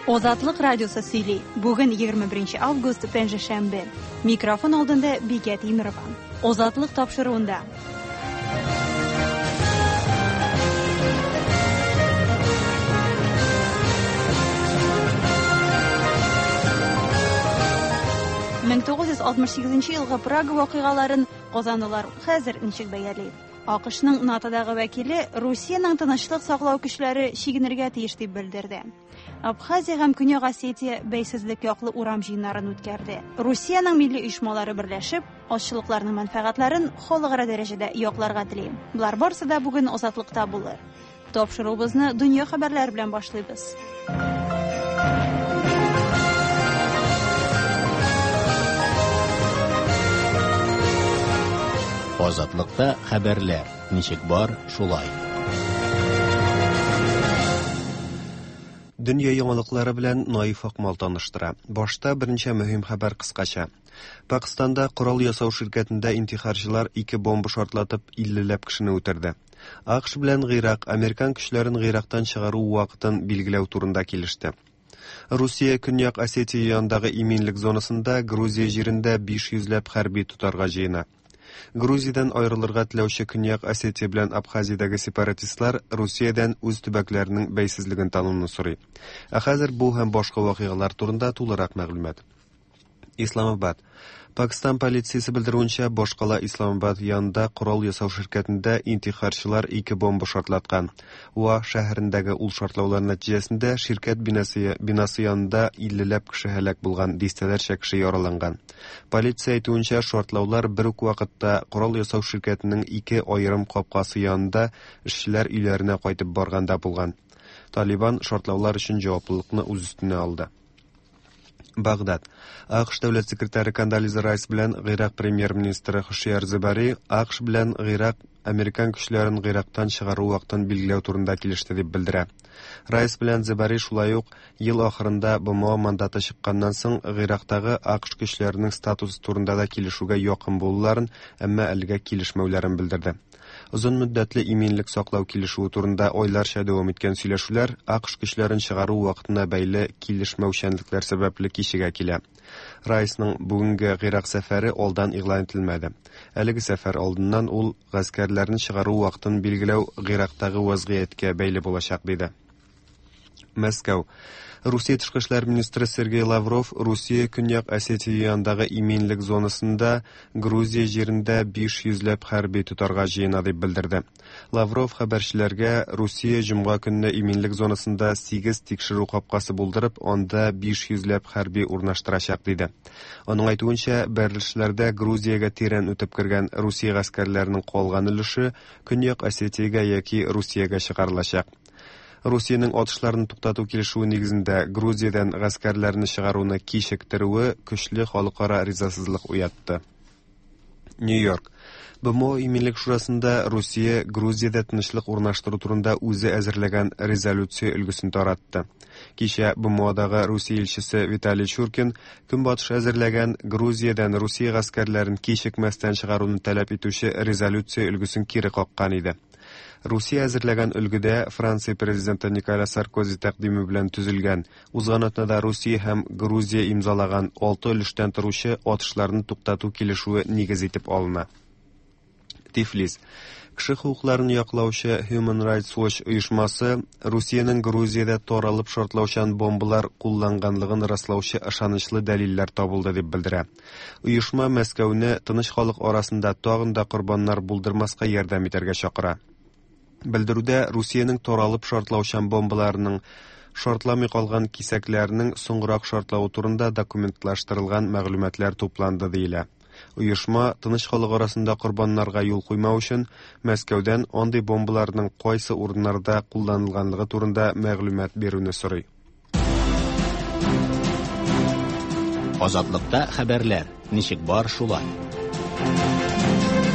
Озатлык радиосы сөйли. Бүген 21 август пәнҗешәмбе. Микрофон алдында Бикә Тимирова. Озатлык тапшыруында. Мен 1968 елгы Прага вакыйгаларын казанлылар хәзер ничек бәяли? АКШның НАТОдагы вәкиле Русиянең тынычлык саклау көчләре чигенергә тиеш дип белдерде. Абхазия һәм Көньяк Осетия бәйсезлек яклы урам җыеннарын үткәрде. Русиянең милли оешмалары берләшеп, ачлыкларның мәнфәгатьләрен халыкара дәрәҗәдә якларга тели. Булар барысы да бүген Озатлыкта булыр. Тапшыруыбызны дөнья хәбәрләре белән башлыйбыз. Озатлыкта хәбәрләр. Ничек бар, шулай. Дөнья яңалыклары белән Наиф Акмал таныштыра. Башта беренче мөһим хәбәр кыскача. Пакистанда корал ясау ширкәтендә интихарчылар 2 бомба шартлатып 50ләп кешене үтерде. АКШ белән Гыйрак американ көчләрен Гыйрактан чыгару вакытын билгеләү турында килеште. Русия Көньяк Осетия янындагы иминлек зонасында Грузия җирендә 500ләп хәрби тутарга җыена. Грузиядан аерылырга теләүче Көньяк Осетия белән Абхазиядәге сепаратистлар Русиядән үз төбәкләренең бәйсезлеген тануны сорый. Хәзер бу һәм башка вакыйгалар турында тулырак мәгълүмат. Исламабад. Пакистан полициясе белдерүенчә, башкала Исламабад янында корал ясау ширкәтендә интихарчылар 2 бомба шартлаткан. Уа шәһәрендәге ул шартлаулар нәтиҗәсендә ширкәт бинасы янында 50ләп кеше һәлак булган, дистәләрчә кеше яраланган. Полиция әйтүенчә, шартлаулар бер үк вакытта корал ясау ширкәтенең 2 аерым капкасы янында эшчеләр өйләренә кайтып барганда булган. Талибан шартлаулар өчен җаваплылыкны үз өстенә алды. Багдад. АКШ дәүләт секретаре Кондолиза Райс белән Гыйрак премьер-министры Хушияр Зебари АКШ белән Гыйрак американ көчләрен Гыйрактан чыгару вакытын билгеләү турында килеште дип белдерә. Райс белән Зебари шулай ук ел ахырында БМО мандаты чыкканнан соң Гыйрактагы АКШ көчләренең статусы турында да килешүгә якын булуларын, әмма әлегә килешмәүләрен белдерде. Озын мөддәтле иминлек саклау килешүе турында айларча дәвам иткән сөйләшүләр АКШ көчләрен чыгару вакытына бәйле килешмәүчәнлекләр сәбәпле кичегә килә. Райсның бүгенге Гыйрак сәфәре алдан игълан ителмәде. Әлеге сәфәр алдыннан ул гаскәрләрне чыгару вакытын билгеләү Гыйрактагы вазгыятькә бәйле булачак диде. Мәскәү. Русия тышкы эшләр министры Сергей Лавров Русия Көньяк Осетия янындагы иминлек зонасында Грузия җирендә 500ләп хәрби тутарга җыена дип белдерде. Лавров хәбәрчеләргә Русия җомга көнне иминлек зонасында 8 тикшерү капкасы булдырып, анда 500ләп хәрби урнаштырачак диде. Аның әйтүенчә, бәрелешләрдә Грузиягә тирән үтеп кергән Русия гаскәрләренең калган өлеше Көньяк Осетиягә яки Русиягә чыгарылачак. Русиянең атышларын туктату килешүе нигезендә Грузиядән гаскәрләрне чыгаруны кичектерүе көчле халыкара ризасызлык уятты. Нью-Йорк. БМО иминлек шурасында Русия Грузиядә тынычлык урнаштыру турында үзе әзерләгән резолюция өлгесен таратты. Кичә БМОдагы Русия илчесе Виталий Чуркин көнбатыш әзерләгән Грузиядән Русия гаскәрләрен кичекмәстән чыгаруны таләп итүче резолюция өлгесен кире каккан иде. Русия әзерләгән өлгедә Франция президенты Николя Саркози тәкъдиме белән төзелгән, узган атнада Русия һәм Грузия имзалаган 6 өлештән торучы атышларны туктату килешүе нигез итеп алына. Тифлис. Кеше хукукларын яклаучы Human Rights Watch оешмасы Русиянең Грузиядә таралып шартлаучан бомбалар кулланганлыгын раслаучы ышанычлы дәлилләр табылды дип белдерә. Оешма Мәскәүне тыныч халык арасында тагын да корбаннар булдырмаска ярдәм итәргә чакыра. Белдерүдә Русиянең таралып шартлаучан бомбаларының шартламый калган кисәкләренең соңрак шартлавы турында документлаштырылган мәгълүматлар тупланды диелә. Оешма тыныч халык арасында корбаннарга юл куймау өчен Мәскәүдән андый бомбаларның кайсы урыннарда кулланылганлыгы турында мәгълүмат бирүне сорый. Озатлыкта хәбәрләр. Ничек бар, шулай.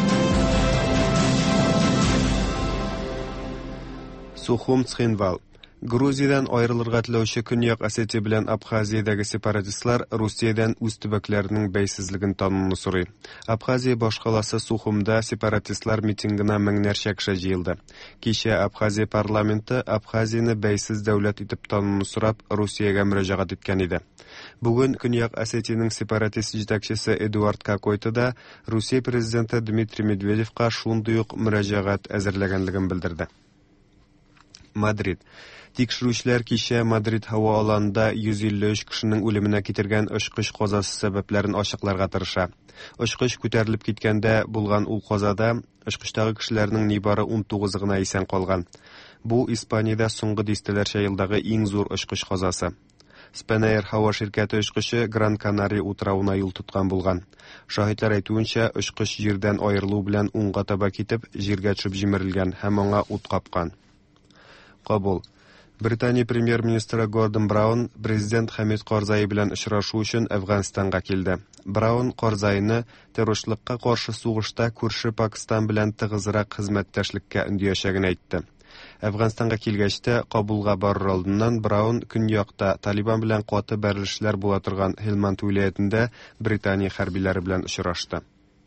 Сухум Цхинвал. Грузиядан айрылырга теләүче Көньяк Осетия белән Абхазиядәге сепаратистлар Русиядән үз төбәкләренең бәйсезлеген тануны сорый. Абхазия башкаласы Сухумда сепаратистлар митингына меңнәрчә кеше җыелды. Кичә Абхазия парламенты Абхазияны бәйсез дәүләт итеп тануны сорап Русиягә мөрәҗәгать иткән иде. Бүген Көньяк Осетиянең сепаратист җитәкчесе Эдуард Какойто да Русия президенты Дмитрий Медведевка шундый ук мөрәҗәгать әзерләгәнлеген белдерде. Мадрид. Тикшерүчеләр кичә Мадрид һава аланында 153 кешенең үлеменә китергән очкыч казасы сәбәпләрен ачыкларга тырыша. Очкыч күтәрелеп киткәндә булган ул казада очкычтагы кешеләрнең нибары 19 гына исән калган. Бу Испаниядә соңгы дистәләрчә елдагы иң зур очкыч казасы. Spanair һава ширкәте очкычы Гран Канария утравына юл тоткан булган. Шаһитлар әйтүенчә, очкыч җирдән аерылу белән уңга таба китеп, җиргә төшеп җимерелгән һәм аңа ут капкан. Кабул. Британия премьер-министры Гордон Браун президент Хамид Карзай белән очрашу өчен Әфганстанга килде. Браун Карзайны террористлыкка каршы сугышта күрше Пакистан белән тыгызрак хезмәттәшлеккә үндиячәген әйтте. Әфганстанга килгәч тә Кабулга барыр алдыннан Браун көньякта Талибан белән каты бәрелешләр була торган Хелманд вилаятендә Британия хәрбиләре белән очрашты.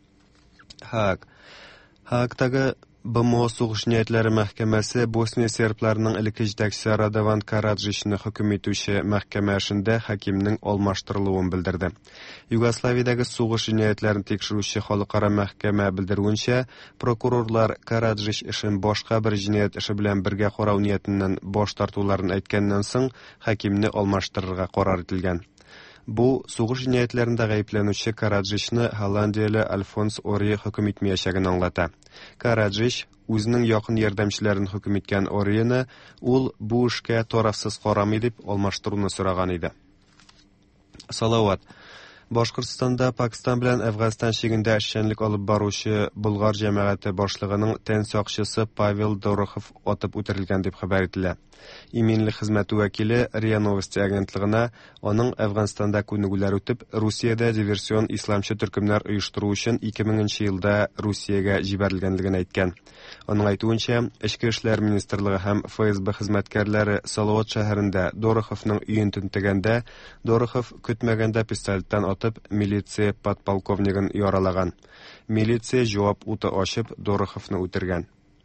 Хаагтагы БМО сугыш ниятьләре мәхкәмәсе Босния сербларының элекке җитәкчесе Радован Караджичны хөкем итүче мәхкәмә эшендә хакимның алмаштырылуын белдерде. Югославиядәге сугыш ниятьләрен тикшерүче халыкара мәхкәмә белдерүенчә, прокурорлар Караджич эшен башка бер җинаять эше белән бергә карау ниятеннән баш тартуларын әйткәннән соң хакимны алмаштырырга карар ителгән. Бу сугыш җинаятләрендә гаепләнүче Караджичны Голландияле Альфонс Ори хөкем итмәячәген аңлата. Караджич үзенең якын ярдәмчеләрен хөкем иткән Орияны ул бу эшкә тарафсыз карамый дип алмаштыруны сораган иде. Салават. Башкортстанда Пакистан белән Әфганстан чигендә эшчәнлек алып баручы Болгар җәмәгате башлыгының тән сакчысы Павел Дорохов атып үтерелгән дип хәбәр ителә. Иминлек хезмәте вәкиле РИА Новости агентлыгына аның Әфганстанда күнегүләр үтеп, Русиядә диверсион исламчы төркемнәр оештыру өчен 2000 елда Русиягә җибәрелгәнлеген әйткән. Аның әйтүенчә, Эчке эшләр министрлыгы һәм ФСБ хезмәткәрләре Салават шәһәрендә Дороховның өен тентегәндә, Дорохов көтмәгәндә пистолеттан атып, милиция подполковнигын яралаган. Милиция җавап уты ачып, Дороховны үтергән.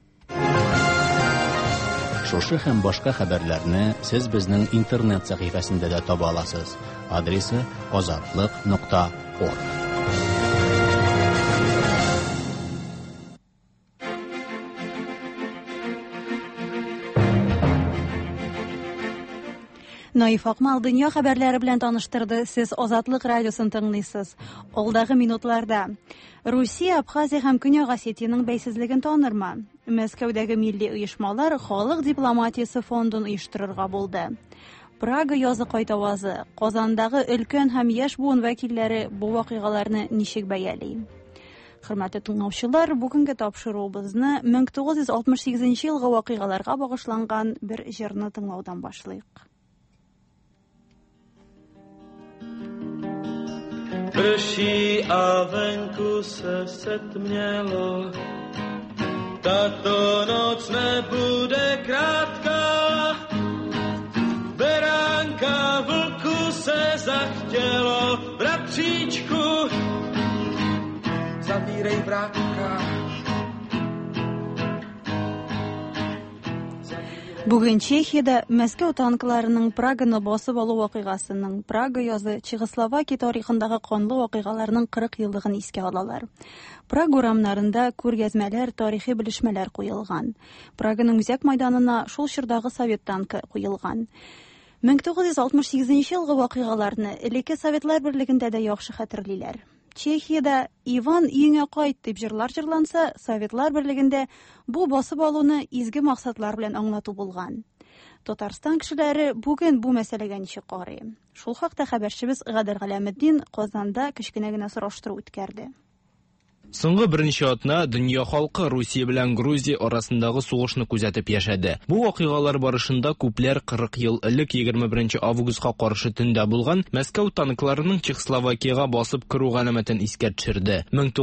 Шушы һәм башка хәбәрләрне сез безнең интернет сәхифәсендә дә таба аласыз. Адресы azatlык.org. Наиф Акмал дөнья хәбәрләре белән таныштырды. Сез Азатлык радиосын тыңлыйсыз. Алдагы минутларда Русия, Абхазия һәм Көньяк Осетияның бәйсезлеген танырмы? Мәскәүдәге милли оешмалар халык дипломатиясе фондын оештырырга булды. Прага язы кайтавазы, Казандагы өлкән һәм яшь буын вәкилләре бу вакыйгаларны ничек бәяли? Хөрмәтле тыңлаучылар, бүгенге тапшыруыбызны 1968 елгы вакыйгаларга багышланган бер җырны тыңлаудан башлыйк. Prší a venku se setmělo, tato noc nebude krátká, beránka vlku se zachtělo, bratříčku, zavírej vrátka. Бүген Чехиядә Мәскәү танкларының Праганы басып алу вакыйгасының Прага язы Чехословакия тарихындагы канлы вакыйгаларның 40 еллыгын искә алалар. Прага урамнарында күргәзмәләр, тарихи белешмәләр куелган. Праганың үзәк мәйданына шул чордагы совет танкы куелган. 1968 елгы вакыйгаларны элекке Советлар Берлегендә дә яхшы хәтерлиләр. Чехиядә Иван өеңә кайт дип җырлар җырланса, Советлар Берлегендә бу басып алуны изге максатлар белән аңлату булган. Татарстан кешеләре бүген бу мәсьәләгә ничек карый? Шул хакта хәбәрчебез Гадер Галәметдин Казанда кечкенә генә сораштыру үткәрде. Соңгы берничә атна дөнья халкы Русия белән Грузия арасындагы сугышны күзәтеп яшәде. Бу вакыйгалар барышында күпләр 40 ел элек 21 августка каршы төндә булган Мәскәү танкларының Чехословакиягә басып керү галәмәтен искә төшерде.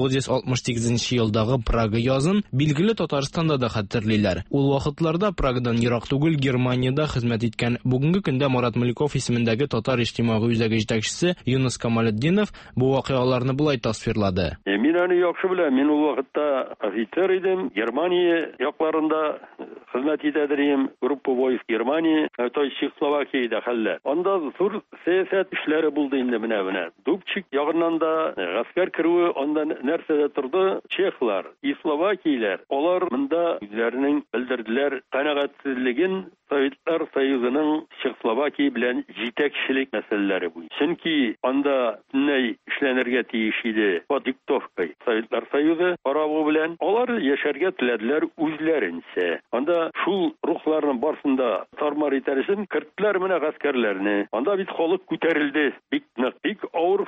1968 елдагы Прага язын билгеле Татарстанда да хәтерлиләр. Ул вакытларда Прагадан ерак түгел Германиядә хезмәт иткән бүгенге көндә Марат Меликов исемендәге татар иҗтимагый үзәге җитәкчесе Юнус Камалетдинов бу вакыйгаларны булай тасвирлады. Мин аны яхшы беләм. Мин ул вакытта офицер идем. Германия якларында хезмәт итәдем. Группа войск Германия, то есть Чехословакиядә хәлләр. Анда зур сәясәт эшләре булды инде менә. Дубчик ягыннан да гаскәр керүе, анда нәрсәдә торды? Чехлар и словакияләр. Алар монда үзләренең белдерделәр канәгатьсезлеген Советлар Союзының Чехословакия белән җитәкчелек мәсьәләләре буенча. Чөнки анда нәй эшләнергә тиеш иде. Диктовка. Советлар Союзы каравы белән алар яшәргә теләделәр үзләренчә. Анда шул рухларның барсында тармар итәр өчен керттеләр менә гаскәрләрне. Анда бит халык күтәрелде. Бик авыр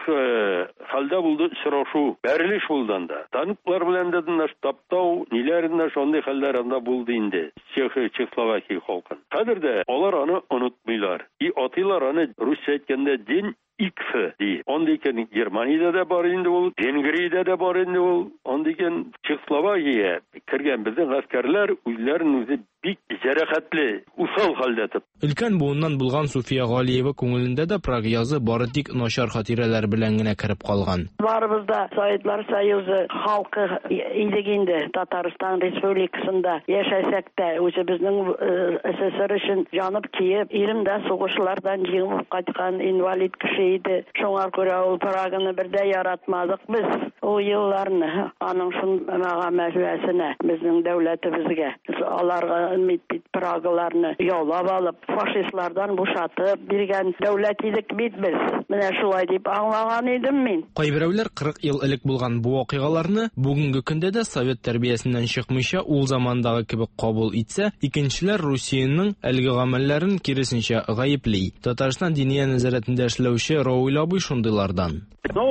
хәлдә булды очрашу. Бәрелеш булды анда. Танклар белән дә таптау, ниләренә шундый хәлләр анда булды инде. Чехословакия халкы. Хәзер дә алар аны онытмыйлар. И атыйлар аны русча әйткәндә дин X ди. Ондыкен Германиядә дә бар инде ул, Венгриядә дә бар инде ул. Ондыкен Чехословакия кергән безнең гаскәрләр үзләрен үзе бик җәрәхәтле, усал хәлдә тып. Өлкән буыннан булган Суфия Галиева күңелендә дә Прага язы бары тик начар хатирәләр белән генә кереп калган. Барыбыз да Советлар Союзы халкы идек инде. Татарстан Республикасында яшәсәк тә үзебезнең СССР өчен җанып киеп, иремдә сугышлардан җиңеп кайткан инвалид кеше иде. Шуңа күрә ул Праганы бердә яратмадык без. Ул елларны аның шундагы мәсьәләсенә безнең дәүләтебезгә аларга Прагаларны яулап алып, фашистлардан бушатып биргән дәүләт идек бит без. Менә шулай дип аңлаган идем мин. Кайберәүләр 40 ел элек булган бу вакыйгаларны бүгенге көндә дә совет тәрбиясеннән чыкмыйча ул замандагы кебек кабул итсә, икенчеләр Русиянең әлеге гамәлләрен киресенчә гаепли. Татарстан диния нәзарәтендә эшләүче Равил абый шундыйлардан.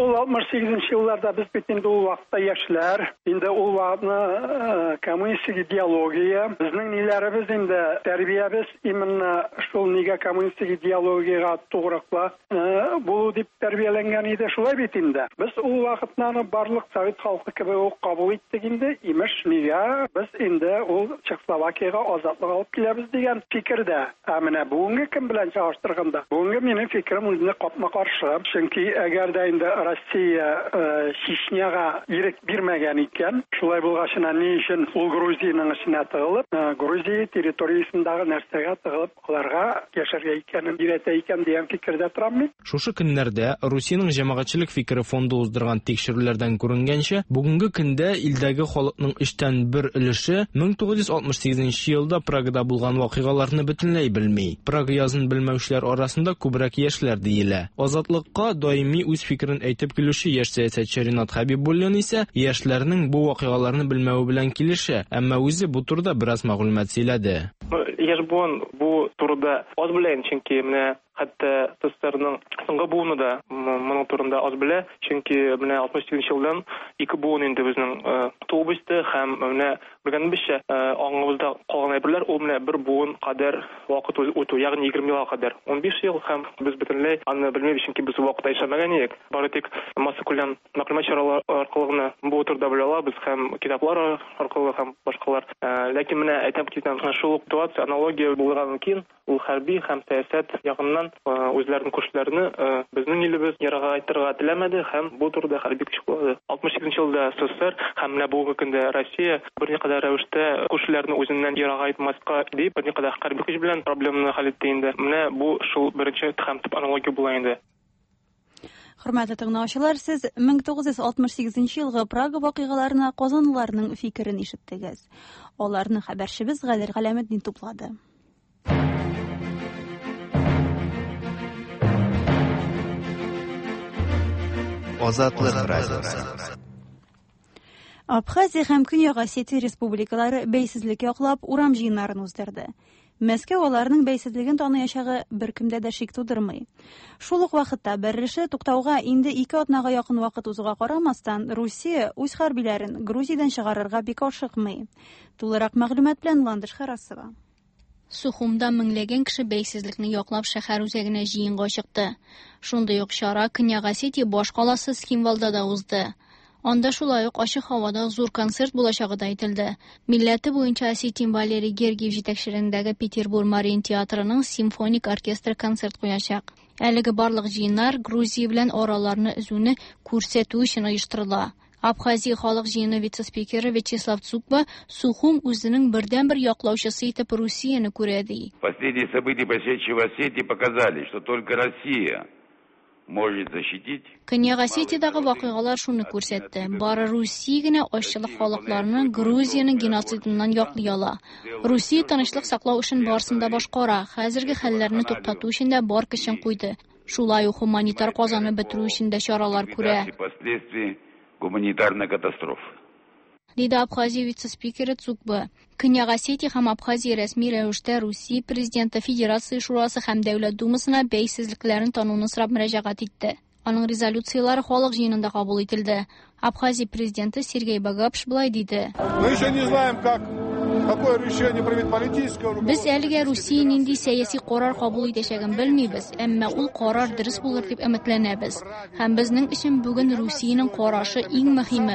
68 елларда без бит инде ул вакытта яшьләр, инде ул вакытны коммунистик идеология, безнең ниләребез инде тәрбиябез именно шул нигә коммунистик идеологиягә тугрыкла булу дип тәрбияләнгән иде, шулай бит инде. Без ул вакытны барлык совет халкы кебек үк кабул иттек инде, имеш нигә без инде ул Чехословакиягә азатлык алып киләбез дигән фикердә. Менә бүгенге кем белән чагыштырганда, бүгенге минем фикерем үзенә капма-каршы, чөнки әгәр дә Россия Чечняга ирек бирмәгән икән, шулай булгачына ни өчен ул Грузияның эченә тыгылып, Грузия территориясендәге нәрсәгә тыгылып, аларга яшәргә икәнен өйрәтә икән дигән фикердә торам мин. Шушы көннәрдә Русиянең җәмәгатьчелек фикере фонды уздырган тикшерүләрдән күренгәнчә, бүгенге көндә илдәге халыкның 3тән 1 өлеше 1968 елда Прагада булган вакыйгаларны бөтенләй белми. Прага язын белмәүчеләр арасында күбрәк яшьләр диелә. Азатлыкка даими үз фикерен әйтеп килүче яшь сәясәтче Ринат Хәбибуллин исә яшьләрнең бу вакыйгаларны белмәүе белән килешә, әмма үзе бу турыда бераз мәгълүмат сөйләде. Яшь буын бу турыда аз белән, чөнки менә хәтта тестләрнең соңгы буыны да моның турында аз белә, чөнки менә 68 елдан 2 буын инде безнең тубысты һәм менә белгәнебезчә аңыбызда калган әйберләр ул менә 1 буын кадәр вакыт үтү, ягъни 20 елга кадәр 15 ел һәм без бөтенләй аны белмибез, чөнки без вакытта яшәмәгән идек. Бары тик массакүләм мәгълүмат чаралары аркылы бу турыда белә алабыз һәм китаплар аркылы һәм башкалар. Ләкин менә әйтәм киткән шул ситуация аналогия булырга мөмкин. Ул хәрби һәм сәясәт ягыннан үзләренең күршләрне безнең илебез ярага айтырга теләмәде һәм бу турыда хәрби көч кулланды. 68 елда СССР һәм менә бүгенге көндә Россия берникадәр рәвештә күршләрне үзеннән ярага айтмаска дип берникадәр хәрби көч белән проблеманы хәл итте инде. Менә бу шул беренче һәм төп аналогия була инде. Хөрмәтле тыңлаучылар, сез 1968 елгы Прага вакыйгаларына казанлыларның фикерен ишеттегез. Аларны хәбәрчебез Галер Галәметдин туплады. Азатлык радиосы. Абхазия һәм Көньяк Осетия республикалары бәйсезлек яклап урам җыеннарын уздырды. Мәскәү аларның бәйсезлеген таныячагы беркемдә дә шик тудырмый. Шул ук вакытта берлеше туктауга инде 2 атнага якын вакыт узуга карамастан, Русия үз хәрбиләрен Грузиядән чыгарырга бик ашыкмый. Тулырак мәгълүмат белән Ландыш Харасова. Сухумда меңләгән кеше бәйсезлекне яклап шәһәр үзәгенә җыенга чыкты. Шундый ук чара Кынягасети баш каласы Схимвалда да узды. Анда шулай ук ачык һавада зур концерт булачагы да әйтелде. Милләте буенча Осетин Валерий Гергиев җитәкчелегендәге Петербург Марин театрының симфоник оркестры концерт куячак. Әлеге барлык җыеннар Грузия белән араларны үзүне күрсәтү өчен оештырыла. Абхазия халык җыены вице-спикеры Вячеслав Цукба Сухум үзенең бердәнбер яклаучысы итеп Русияны күрә ди. Последние события, прошедшие в Осетии, показали, что только Россия может защитить. Кынягасетидагы вакыйгалар шуны күрсәтте. Бары Русия генә ачлык халыкларны Грузияның геноцидыннан яклый ала. Русия тынычлык саклау өчен барсын да башкара. Хәзерге хәлләрне туктату өчен дә бар көчен куйды. Шулай ук гуманитар казаны бетерү өчен дә чаралар күрә. Гуманитарная катастрофа. Диде Абхазия вице-спикеры Цукба. Кынягасети һәм Абхазия рәсми рәвештә Русия президенты Федерация шурасы һәм Дәүләт думасына бәйсезлекләрен тануны сорап мөрәҗәгать итте. Аның резолюциялары халык җыенында кабул ителде. Абхазия президенты Сергей Багапш булай диде. Без әлегә Русия нинди сәяси карар кабул итәчәген белмибез, әмма ул карар дөрес булыр дип өметләнәбез. Һәм безнең өчен бүген Русиянең карашы иң мөһиме.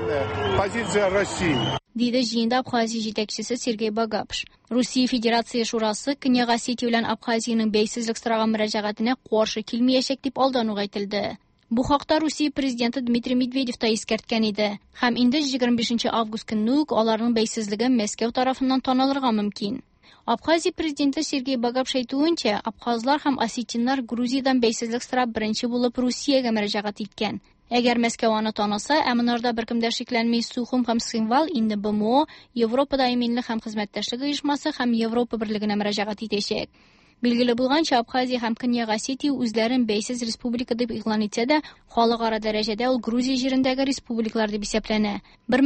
Диде җыенда Абхазия җитәкчесе Сергей Багапш. Русия Федерация шурасы Кынягасети белән Абхазиянең бәйсезлек сораган мөрәҗәгатенә каршы килмәячәк дип алдану әйтелде. Бу хакта Русия президенты Дмитрий Медведев та искәрткән иде. Һәм инде 25 август көнне үк аларның бәйсезлеге Мәскәү тарафыннан танылырга мөмкин. Абхазия президенты Сергей Багапш әйтүенчә, абхазлар һәм осетиннар Грузиядан бәйсезлек сорап беренче булып Русиягә мөрәҗәгать иткән. Әгәр Мәскәү аны танаса, монда беркем дә шикләнми Сухум һәм Схимвал инде БМО, Европада иминлек һәм хезмәттәшлек оешмасы һәм Европа берлегенә мөрәҗәгать итәчәк. Билгеле булганча, Абхазия һәм Кынягасети үзләрен бәйсез республика дип игълан итсә дә, халыкара дәрәҗәдә ул Грузия җирендәге республикалар дип исәпләнә.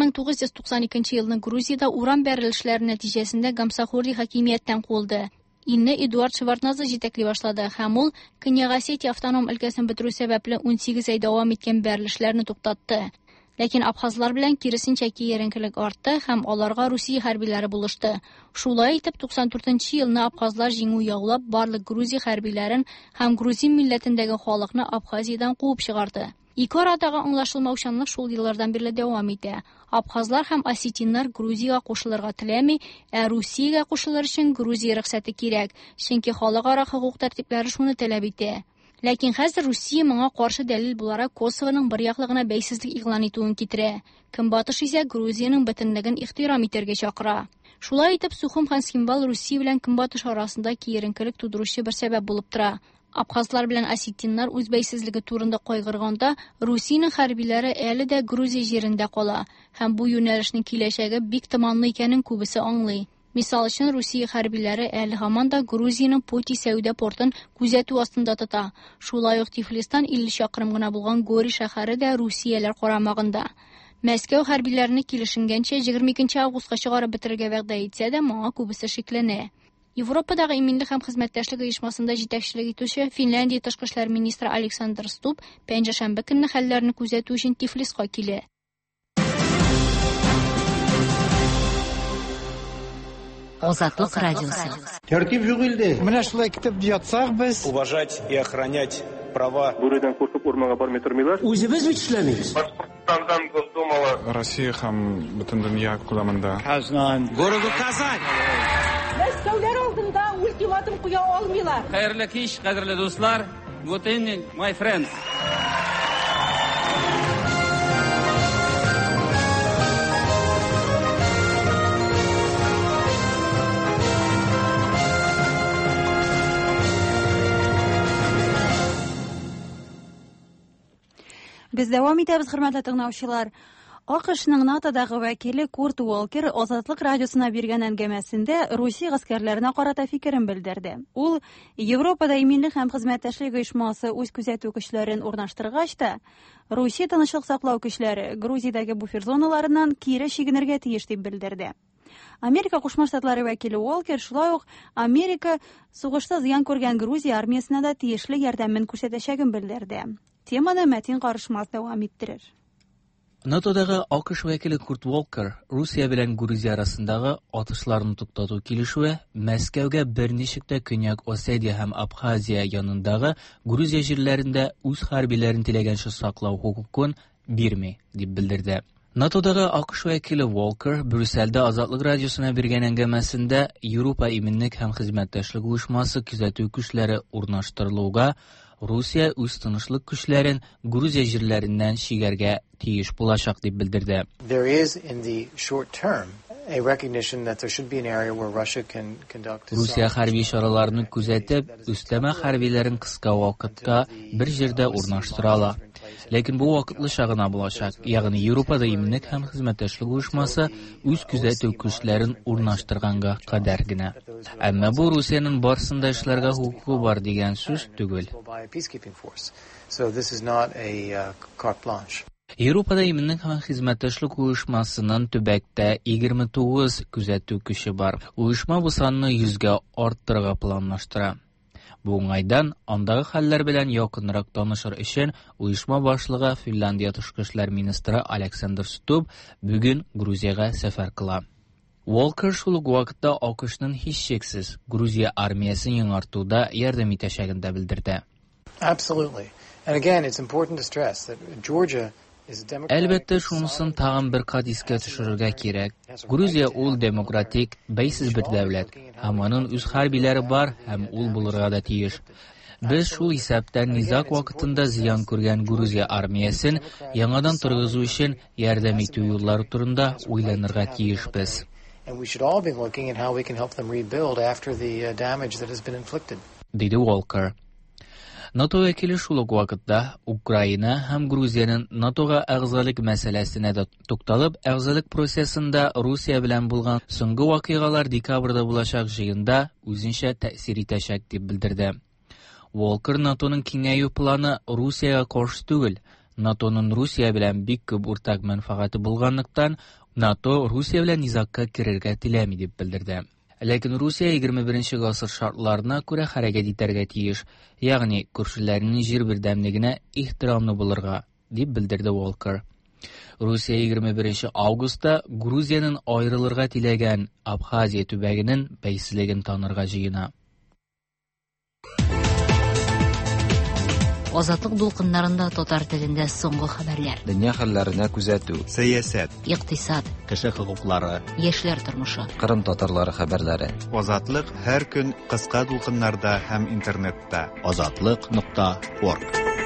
1992 елны Грузиядә уран бәрелешләре нәтиҗәсендә Гамсахурди хакимияттән куылды. Илне Эдуард Шеварднадзе җитәкли башлады һәм ул Кынягасети автоном өлкәсен бетерү сәбәпле 18 ай дәвам иткән бәрелешләрне туктатты. Ләкин абхазлар белән киресенчә киеренкелек артты һәм аларга Русия хәрбиләре булышты. Шулай итеп 94 елны абхазлар җиңү яулап барлык Грузия хәрбиләрен һәм грузин милләтендәге халыкны Абхазиядан куып чыгарды. Ике арадагы аңлашылмаучанлык шул еллардан бирле дәвам итә. Абхазлар һәм осетиннар Грузиягә кушылырга теләми, ә Русиягә кушылыр өчен Грузия рөхсәте кирәк, чөнки халыкара хукук тәртипләре шуны таләп итә. Ләкин хәзер Русия моңа каршы дәлил буларак Косовоның бер яклыгына бәйсезлек игълан итүен китерә. Көнбатыш исә Грузияның бөтенлеген ихтирам итәргә чакыра. Шулай итеп, Сухум һәм Схимвал Русия белән Көнбатыш арасында киеренкелек тудыручы бер сәбәп булып тора. Абхазлар белән осетиннар үз бәйсезлеге турында кайгырганда, Русиянең хәрбиләре әле дә Грузия җирендә кала һәм бу юнәлешнең киләчәге бик томанлы икәнен күбесе аңлый. Мисал өчен, Русия хәрбиләре әле һаман да Грузияның Пути сәүдә портын күзәтү астында тота. Шулай ук Тифлистан 50 чакрым гына булган Гори шәһәре дә Русияләр карамагында. Мәскәү хәрбиләрне килешенгәнчә 22 августка чыгарып бетерергә вәгъдә итсә дә, моңа күбесе шикләнә. Европадагы иминлек һәм хезмәттәшлек оешмасында җитәкчелек итүче Финляндия тышкы эшләр министры Александр Ступ пәнҗешәмбе көнне хәлләрне күзәтү өчен Тифлиска килә. Азатлык радиосы. Тәртип югылды. Менә шулай китеп ятсак без уважать и охранять права. Бүредән куркып урманга бармый тормыйлар. Үзебез бит эшләмибез. Башкортстандан Госдумала. Россия һәм бөтен дөнья күләмендә. Казан. Городу Казань. Мәскәүләр алдында ультиматум куя алмыйлар. Хәерле кич, кадерле дуслар. Good evening, my friends. Без дәвам итәбез, хөрмәтле тыңлаучылар. АКШның НАТОдагы вәкиле Курт Уолкер Азатлык радиосына биргән әңгәмәсендә Русия гаскәрләренә карата фикерен белдерде. Ул Европада иминлек һәм хезмәттәшлек оешмасы үз күзәтү көчләрен урнаштыргач та, Русия тынычлык саклау көчләре Грузиядәге буфер зоналарыннан кире чигенергә тиеш дип белдерде. Америка Кушма Штатлары вәкиле Уолкер шулай ук Америка сугышта зыян күргән Грузия армиясына да тиешле ярдәмен күрсәтәчәген белдерде. Теманы Мәтин Карышмас дәвам иттерер. НАТОдагы АКШ вәкиле Курт Уолкер Русия белән Грузия арасындагы атышларны туктату килешүе Мәскәүгә берничек тә Көньяк Осетия һәм Абхазия янындагы Грузия җирләрендә үз хәрбиләрен теләгәнчә саклау хукукын бирми, дип белдерде. НАТОдагы АКШ вәкиле Уолкер Брюссельдә Азатлык радиосына биргән әңгәмәсендә Европа иминлек һәм хезмәттәшлек оешмасы күзәтү көчләре урнаштырылуга Русия үз тынычлык көчләрен Грузия җирләреннән чигәргә тиеш булачак дип белдерде. Русия хәрби чараларны күзәтеп, өстәмә хәрбиләрен кыска вакытка бер җирдә урнаштыра. Ләкин бу вакытлыча гына булачак, ягъни Европада иминлек һәм хезмәттәшлек оешмасы үз күзәтү көчләрен урнаштырганга кадәр генә. Әмма бу Русиянең барсында эшләргә хукукы бар дигән сүз түгел. Европада иминлек һәм хезмәттәшлек оешмасының төбәктә 29 күзәтү көче бар. Оешма бу санны 100-гә арттырырга планлаштыра. Бу уңайдан андагы хәлләр белән якынрак танышыр өчен оешма башлыгы Финляндия тышкы эшләр министры Александр Стуб бүген Грузиягә сәфәр кыла. Уолкер шул ук вакытта АКШның һичшиксез Грузия армиясын яңартуда ярдәм итәчәген дә белдерде. Әлбәттә, шунысын тагын бер кат искә төшерергә кирәк. Грузия ул демократик, бәйсез бер дәүләт, һәм аның үз хәрбиләре бар, һәм ул булырга да тиеш. Без шул исәптән низак вакытында зыян күргән Грузия армиясын яңадан торгызу өчен ярдәм итү юллары турында уйланырга тиешбез. Диде Уолкер. НАТО вәкиле шул ук вакытта Украина һәм Грузияның НАТОга әгъзалык мәсьәләсенә дә тукталып, әгъзалык процессында Русия белән булган соңгы вакыйгалар декабрьдә булачак җыенда үзенчә тәэсир итәчәк дип белдерде. Уолкер НАТОның киңәю планы Русиягә каршы түгел. НАТОның Русия белән бик күп уртак мәнфәгате булганлыктан, НАТО Русия белән низакка керергә теләми дип белдерде. Ләкин Русия 21 гасыр шартларына күрә хәрәкәт итәргә тиеш, ягъни күршеләренең җир бердәмлегенә ихтирамлы булырга, дип белдерде Уолкер. Русия 21 августта Грузияның аерылырга теләгән Абхазия төбәгенең бәйсезлеген танырга җыена. Азатлык дулкыннарында татар телендә соңгы хәбәрләр. Дөнья хәлләренә күзәтү, сәясәт, икътисад, кеше хокуклары, яшьләр тормышы, Кырым татарлары хәбәрләре. Азатлык һәр көн кыска дулкыннарда һәм интернетта. Azatlyk.org.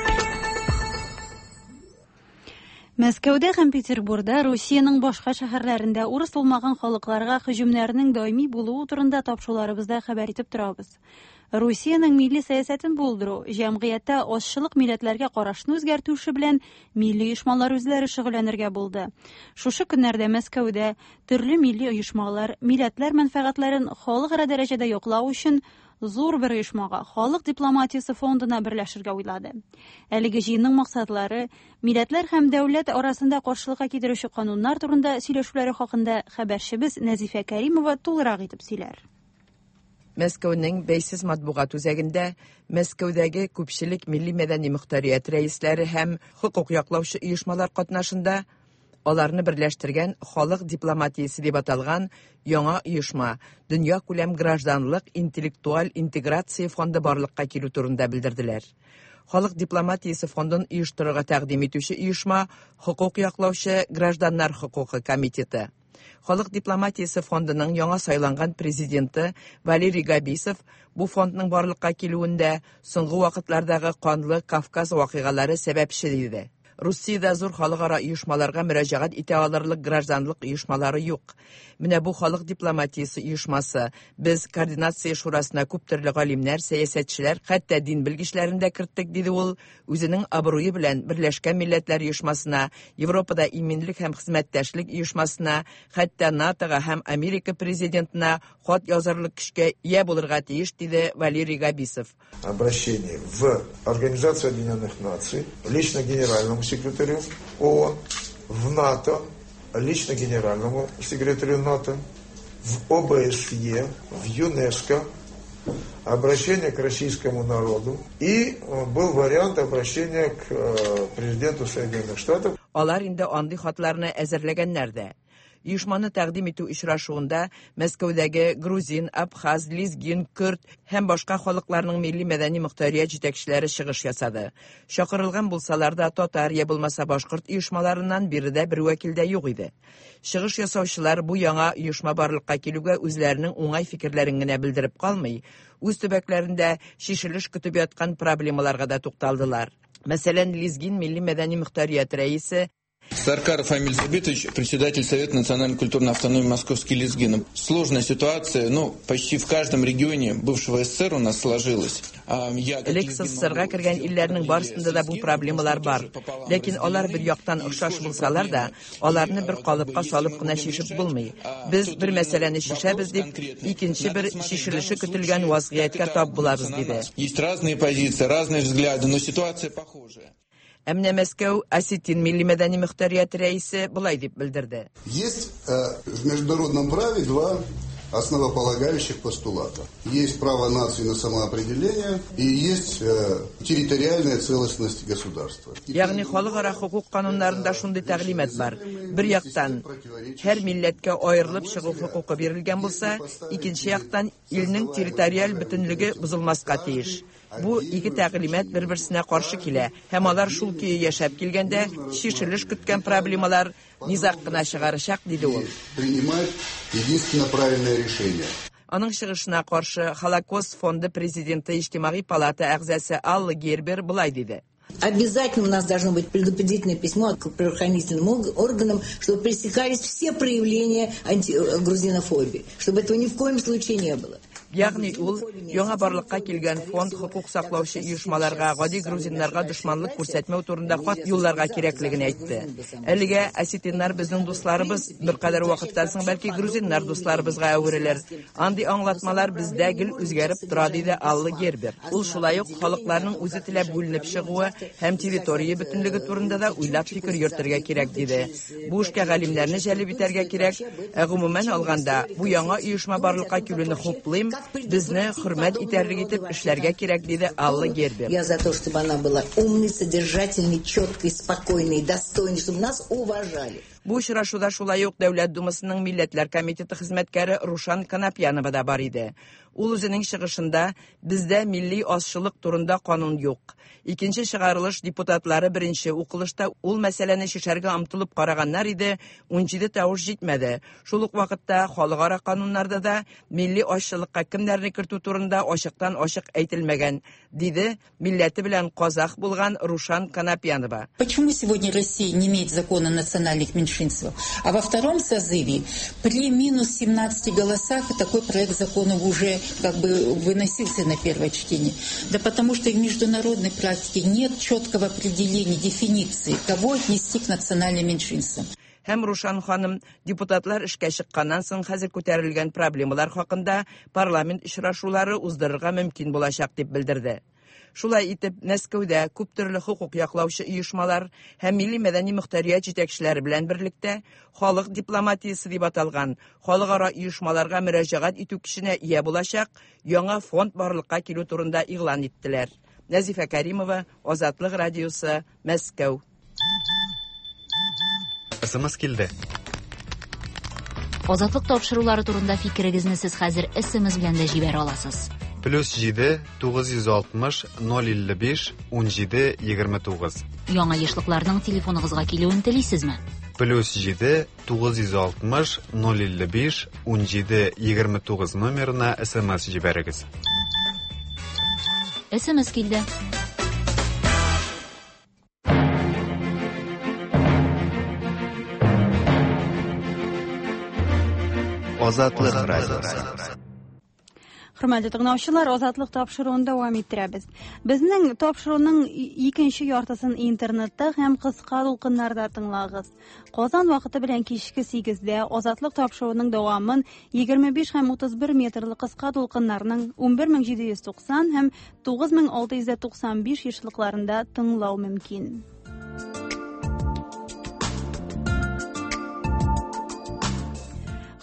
Мәскәүдә һәм Петербургда Русиянең башка шәһәрләрендә урыс булмаган халыкларга һөҗүмнәрнең даими булуы турында тапшыруларыбызда хәбәр итеп торабыз. Русиянең милли сәясәтен булдыру, җәмгыятьтә ашчылык милләтләргә карашны үзгәртүше белән милли оешмалар үзләре шөгыльләнергә булды. Шушы көннәрдә Мәскәүдә төрле милли оешмалар милләтләр мәнфәгатьләрен халыкара дәрәҗәдә яклау өчен зур бер оешмага халык дипломатиясе фондына берләшергә уйлады. Әлеге җыенның максатлары милләтләр һәм дәүләт арасында каршылыкка китерүче кануннар турында сөйләшүләре хакында хәбәрчебез Нәзифә Кәримова тулырак итеп сөйләр. Мәскәүнең бәйсез матбугат үзәгендә Мәскәүдәге күпчелек милли мәдәни мөхтәрият рәисләре һәм хукук яклаучы оешмалар катнашында аларны берләштергән халык дипломатиясе дип аталган яңа оешма дөнья күләм гражданлык интеллектуаль интеграция фонды барлыкка килү турында белдерделәр. Халык дипломатиясе фондын оештырырга тәкъдим итүче оешма хукук яклаучы гражданнар хукукы комитеты. Халык дипломатиясе фондының яңа сайланган президенты Валерий Габисов бу фондның барлыкка килүендә соңгы вакытлардагы канлы Кавказ вакыйгалары сәбәпче диде. Русиядә зур халыкара оешмаларга мөрәҗәгать итә алырлык гражданлык оешмалары юк. Менә бу халык дипломатиясе оешмасы без координация шурасына күп төрле галимнәр, сәясәтчеләр, хәтта дин белгечләрен дә керттек, диде ул, үзенең абруе белән Берләшкән Милләтләр оешмасына, Европада иминлек һәм хезмәттәшлек оешмасына, хәтта НАТОга һәм Америка президентына хат язарлык көчкә ия булырга тиеш, диде Валерий Габисов. Обращение в Организацию Объединенных Наций, лично генеральному секретарю ООН, в НАТО, лично генеральному секретарю НАТО, в ОБСЕ, в ЮНЕСКО, обращение к российскому народу и был вариант обращения к президенту Соединенных Штатов. Алар инде андый хатларны әзерләгәннәр дә. Uyushmani taqdim etу очрашуында Мәскәүдәге грузин, абхаз, лезгин, көрд һәм башка халыкларның милли мәдәни мөхтәрият җитәкчеләре чыгыш ясады. Чакырылган булсалар да татар я булмаса башкорт оешмаларыннан биредә бер вәкил дә юк иде. Чыгыш ясаучылар бу яңа оешма барлыкка килүгә үзләренең уңай фикерләрен генә белдереп калмый, үз төбәкләрендә шишелеш көтеп яткан проблемаларга да тукталдылар. Мәсәлән, лезгин милли мәдәни мөхтәрият рәисе Саркаров Амиль Забитович, председатель Совета национальной культурной автономии Московский Лезгин. Сложная ситуация, почти в каждом регионе бывшего СССР у нас сложилась. СССРга кергән илләрнең барысында да бу проблемалар бар. Ләкин алар бер яктан охшаш булсалар да, аларны бер калыпка салып кына шишеп булмый. Без бер мәсьәләне шишәбез дип, икенче бер шишелеше көтелгән вазгыятькә тап булабыз диде. Есть разные позиции, разные взгляды, но ситуация похожая. Әмнә Мәскәү Осетин милли мәдәни мөхтәрият рәисе булай дип белдерде. Есть в международном праве два основополагающих постулата. Есть право нации на самоопределение и есть территориальная целостность государства. Ягъни халыкара хукук кануннарында шундый тәгълимат бар. Бер яктан һәр милләткә аерылып чыгу хукукы бирелгән булса, икенче яктан илнең территориаль бөтенлеге бузылмаска тиеш. Бу ике тәгълимат бер-берсенә каршы килә. Һәм алар шул көе яшәп килгәндә шишелеш көткән проблемалар низак кына чыгарачак диде ул. Принимать единственно правильное решение. Аның чыгышына каршы Холокост фонды президенты Иҗтимагый палата әгъзасы Алла Гербер булай диде. Обязательно у нас должно быть предупредительное письмо к правоохранительным органам, чтобы пресекались все проявления грузинофобии, чтобы этого ни в коем случае не было. Ягъни ул яңа барлыкка килгән фонд хукук саклаучы оешмаларга гади грузиннарга дошманлык күрсәтмәү турында хат юлларга кирәклеген әйтте. Әлегә осетиннар безнең дусларыбыз, бер кадәр вакыттан соң бәлки грузиннар дусларыбызга әверелер. Андый аңлатмалар бездә гел үзгәреп тора диде Алла Гербер. Ул шулай ук халыкларның үзе теләп бүленеп чыгуы һәм территория бөтенлеге турында да уйлап фикер йөртергә кирәк диде. Бу эшкә галимнәрне җәлеп итәргә кирәк. Гомумән алганда, бу яңа оешма барлыкка килүне хуплыйм. Безне хөрмәт итәрлек итеп эшләргә кирәк диде Алла Гербер. Я за то, чтобы она была умной, содержательной, четкой, спокойной, достойной, чтобы нас уважали. Бу очрашуда шулай ук Дәүләт Думасының Милләтләр комитеты хезмәткәре Рушан Канапьянова да бар иде. Ул үзенең чыгышында бездә милли азчылык турында канун юк. Икенче чыгарылыш депутатлары беренче укылышта ул мәсьәләне шишәргә омтылып караганнар иде, 17 тавыш җитмәде. Шул ук вакытта халыкара кануннарда да милли азчылыкка кемнәрне кертү турында ачыктан ачык әйтелмәгән, диде милләте белән казах булган Рушан Канапьянова. Почему сегодня Россия не имеет закона о национальных меньшинствах? А во втором созыве при минус 17 голосах такой проект закона уже выносился на первое чтение. Да потому что в международной практике нет четкого определения, дефиниции, кого отнести к национальным меньшинствам. Һәм Рушан ханым депутатлар эшкә чыкканнан соң хәзер күтәрелгән проблемалар хакында парламент очрашулары уздырырга мөмкин булачак дип белдерде. Шулай итеп, Мәскәүдә күп төрле хукук яклаучы оешмалар һәм милли мәдәни мөхтәрият җитәкчеләре белән берлектә халык дипломатиясе дип аталган халыкара оешмаларга мөрәҗәгать итү кешенә ия булачак яңа фонд барлыкка килү турында игълан иттеләр. Назифа Каримова, Азатлык радиосы, Мәскәү. СМС килде. Азатлык тапшырулары турында фикерегезне сез хәзер СМС белән дә җибәрә аласыз. +7 960 055 17 29. Яңа ешлыкларның телефоныгызга килүен телисезме? +7 960 055 17 29 номерына СМС җибәрегез. СМС килде. Азатлык радиосы. Хөрмәтле тыңлаучылар, азатлык тапшыруын дәвам иттерәбез. Безнең тапшыруның икенче яртысын интернетта һәм кыска тулкыннарда тыңлагыз. Казан вакыты белән кичке 8дә азатлык тапшыруның дәвамын 25 һәм 31 метрлы кыска тулкыннарның 11790 һәм 9695 ешлыкларында тыңлау мөмкин.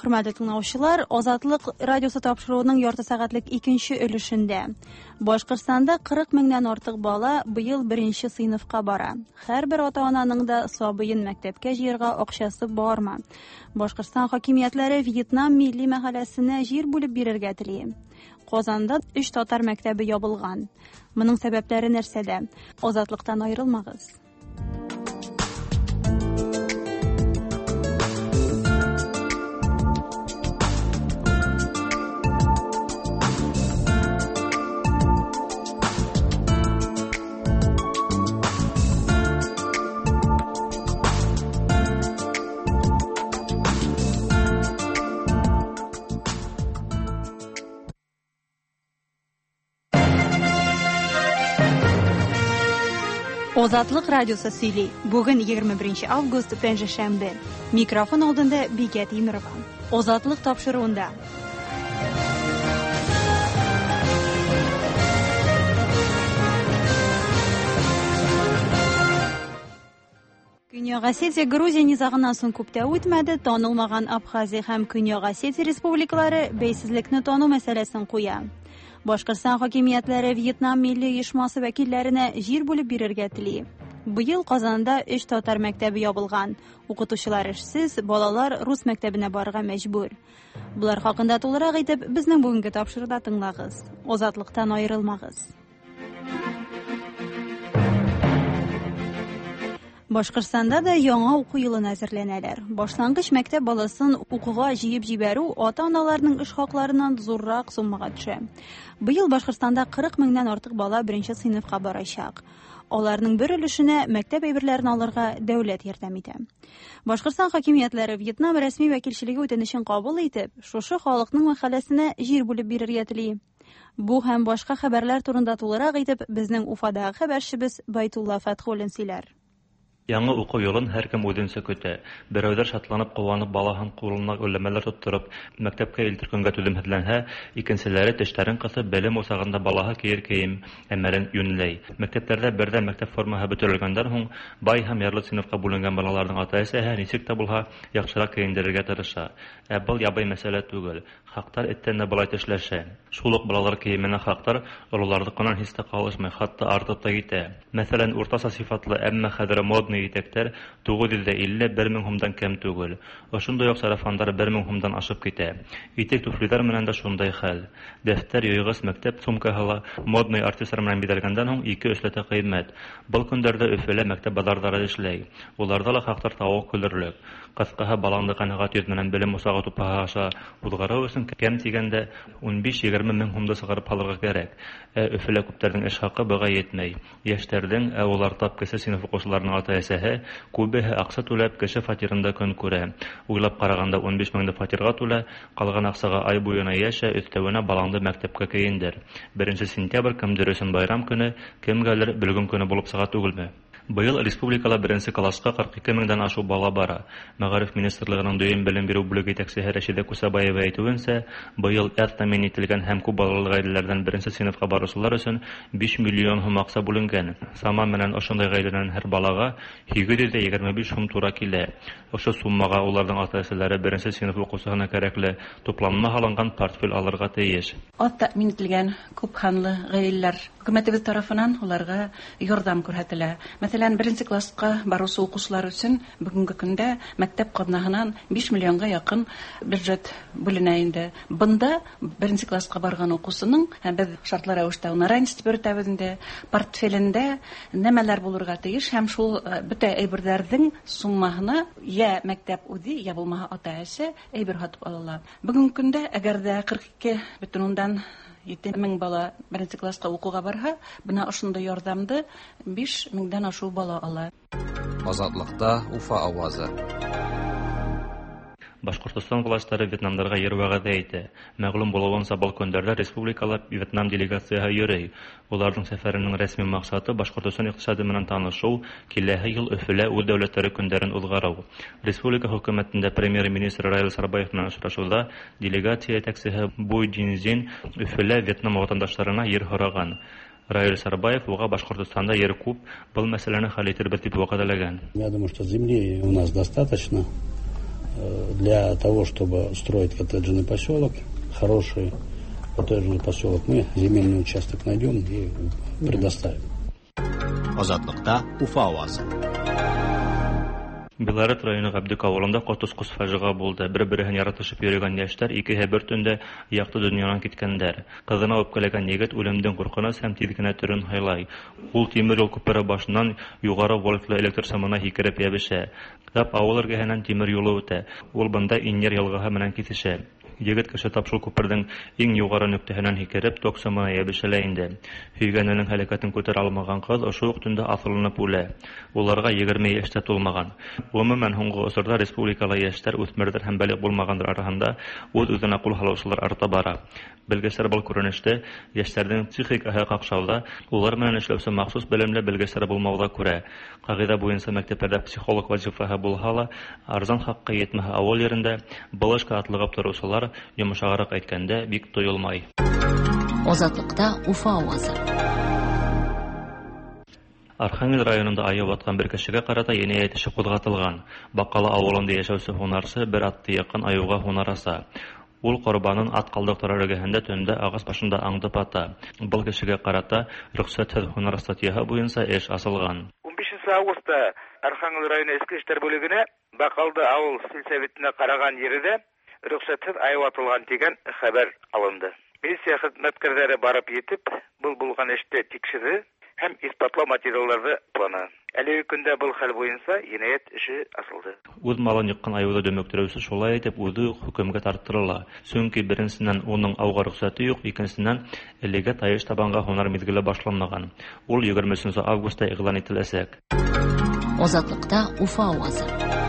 Hörmәтле тыңлаучылар, Азатлык радиосы тапшыруының ярты сәгатьлек икенче өлешендә. Башкортстанда 40 меңнән артык бала быел 1нче сыйныфка бара. Һәрбер ата-ананың да сабыен мәктәпкә җыярга акчасы бармы? Башкортстан хакимиятләре Вьетнам милли мәхәлләсенә җир бүлеп бирергә тели. Казанда 3 татар мәктәбе ябылган. Моның сәбәпләре нәрсәдә? Азатлыктан аерылмагыз. Азатлык радиосы сөйли. Бүген 21 август пәнҗешәмбе. Микрофон алдында Бикә Тимирова. Азатлык тапшыруында. Көньяк Осетия Грузия низагыннан соң күптә үтмәде, танылмаган Абхазия һәм Көньяк Осетия республикалары бәйсезлекне тану мәсьәләсен куя. Башкортстан хакимиятләре Вьетнам милли оешмасы вәкилләренә җир бүлеп бирергә тели. Быел Казанда 3 татар мәктәбе ябылган. Укытучылар эшсез, балалар рус мәктәбенә барырга мәҗбүр. Булар хакында тулырак әйтеп, безнең бүгенге тапшыруда тыңлагыз. Азатлыктан аерылмагыз. Башкортстанда да яңа уку елына әзерләнәләр. Башлангыч мәктәп баласын укуга җыеп җибәрү ата-аналарның эш хакларыннан зуррак суммага төшә. Быел Башкортстанда 40 меңнән артык бала 1нче сыйныфка барачак. Аларның бер өлешенә мәктәп әйберләрен алырга дәүләт ярдәм итә. Башкортстан хакимиятләре Вьетнам рәсми вәкилчелеге үтенечен кабул итеп, шушы халыкның мәхәлләсенә җир бүлеп бирергә тели. Бу һәм башка хәбәрләр турында тулырак әйтеп, безнең Уфадагы хәбәрчебез Байтулла Фәтхуллин сөйләр. Яңа уку елын һәркем үзенчә көтә. Берәүләр шатланып, куанып, балаһын кулына үләмәләр тоттырып, мәктәпкә илтергәнгә түлемһезләнһә, икенчеләре тешләрен кысып, белем усагында балаһы киер кием әмәрен юнлей. Мәктәпләрдә бердәм мәктәп формаһы бетерелгәндән һуң, бай һәм ярлы сыйныфка бүленгән балаларның ата-әсәһе ничек тә булһа яхшырак киендерергә тырыша. Был ябай мәсьәлә түгел. Хактар эттән дә болай тешләшә. Шул ук балалар киеменә хактар олылардыкынан һич тә калышмый, хатта артып та китә. Мәсәлән, уртаса сыйфатлы, әмма хәзер модный итәктәр 950-1000 сумдан кем түгел. Ошондай ук сарафандар 1000 сумдан ашып китә. Итек туфлилар менән дә шундай хәл. Дәфтәр, йыйгыс, мәктәп сумкаһы модный артистлар менән бизәлгәндән һуң 2-3 кыйммәт. Был көндәрдә Өфөлә мәктәп базарлары эшләй. Уларда ла хактар тавык көлерлек. Кыскаһы балаңны канагать йөз менән белем усагы тупаһы аша узгару өчен кем тигәндә 15-20 мең сумда сыгарып алырга кирәк. Өфөлә күпләрнең эш хакы быга йетмәй. Яшьләрнең, улар тапкысы сыйныф укучыларның ата-әсәһе күбеһе акча түләп кеше фатирында көн күрә. Уйлап караганда 15 меңдә фатирга түлә, калган акчага ай буена яшә, өстәвенә балаңды мәктәпкә киендер. 1 сентябрь кемдер өчен байрам көне, кемгәлер белгән көне булып сыга түгелме? Быел республикала 1нче класска 42 меңдән ашу бала бара. Мәгариф министрлыгының дөйем белем бирү бүлеге җитәкчесе Рәшидә Кусабаева әйтүенчә, быел тәэмин ителгән һәм күп балалы гаиләләрдән 1нче сыйныфка баручылар өчен 5 миллион сум акча бүленгән. Сама менән ошондай гаиләдән һәр балага 725 сум туры килә. Ошо суммага уларның ата-әсәләре 1нче сыйныф укучысына кирәкле тупланма алынган портфель алырга тиеш. Тәэмин ителгән күп ханлы гаиләләр хөкүмәтебез тарафынан уларга ярдәм күрсәтелә. Мәсәлән, 1нче класска баручы укучылар өчен бүгенге көндә мәктәп каднаһыннан 5 миллионга якын бюджет бүленә инде. Бында 1нче класска барган укучының һәм без шартлы рәвештә унаранчы бертәвендә портфелендә нәмәләр булырга тиеш һәм шул бөтә әйберләрнең суммаһына я мәктәп үзе, я булмаһа ата-әсә әйбер һатып алалар. Бүгенге көндә әгәр дә 42,7 мең бала 1нче класска укуга барһа, бына ошондай ярдәмде 5 меңдән ашу бала ала. Азатлыкта Уфа авазы. Башкортстан властьлары Вьетнамдарға ер вәгъдә итә. Мәгълүм булуынча, бу көндәрдә республикалап Вьетнам делегацияһы йөрий. Уларның сәфәренең рәсми максаты Башкортстан икътисады менән танышу, киләсе ел Өфөлә үз дәүләтләре көндәрен узгару. Республика хөкүмәтендә премьер-министр Раил Сарбаев белән очрашуда делегация җитәкчесе Бу Джинзин Өфөлә Вьетнам ватандашларына ер һораган. Раил Сарбаев уга Башкортстанда ер күп, был мәсьәләне хәл итәрбез дип вәгъдәләгән. Я думаю, что земли у нас достаточно. для того, чтобы строить коттеджный поселок, хороший коттеджный поселок, мы земельный участок найдем и предоставим. Азатлыкта Уфа авазы. Белорет районы Габдик авылында котус-кус фажига булды. Бер-берен яратышып йөргән яшьләр ике бер төндә якты дөньядан киткәннәр. Кызына үпкәләгән егет үлемдән куркына һәм тизгенә төрен хайлай. Ул тимер юл күпере башыннан югары вольтлы электр сымына һикереп ябыша. Тап авыл ыргыһынан тимер юлы үтә. Ул бында Иннер елгыһы менән кисешә. Егет кеше тапшыл күпердән иң югары нөктәһеннән һикереп ток сымына ябышалай инде. Һөйгәненең һәлакәтен күтәрә алмаган кыз ошо ук төндә асылынып үлә. Уларга 20 яшьтә тулмаган. Гомумән һуңгы осырда республикала яшьләр үсмердер һәм балык булмагандар арасында үз-үзенә кул һалаучылар арта бара. Белгечләр бу күренештә яшьләрнең психикаһы какшауда, улар белән эшләүче махсус белемле белгечләр булмауда күрә. Кагыйдә буенча мәктәпләрдә психолог вазифаһы булса ла, арзан хакка йетмәһә авыл yerендә булышка атлыгып торучылар йомшаграк әйткәндә бик тоелмай. Азатлыкта Уфа авазы. Архангель районында аяп аткан бер кешегә карата енәят эше кузгатылган. Бакалы авылында яшәүче һунарчы бер атты якын аюга һунараса. Ул корбанын ат калдыктар эргәһендә төндә агыс башында аңдып ата. Бу кешегә карата рөхсәтсез һунар статьяһы буенча эш асылган. 15 августта Архангель районы эчке эшләр бүлегенә Бакалды авыл сельсоветына караган еридә рөхсәтсез аяп атылган дигән хәбәр алынды. Милиция хезмәткәрләре барып йетеп, булган эште тикшерде һәм испатлау материаллары планы. Әлеге көндә бу хәл буенча енәят эше асылды. Үз малын яккан аюда дөмөктөрүче шулай итеп үзе хөкемгә тартырыла. Чөнки беренчесеннән уның ауга рөхсәте юк, икенчесеннән әлегә таеш табанга һунар мизгеле башланмаган. Ул 23 августта игълан ителәсәк. Азатлыкта Уфа авазы.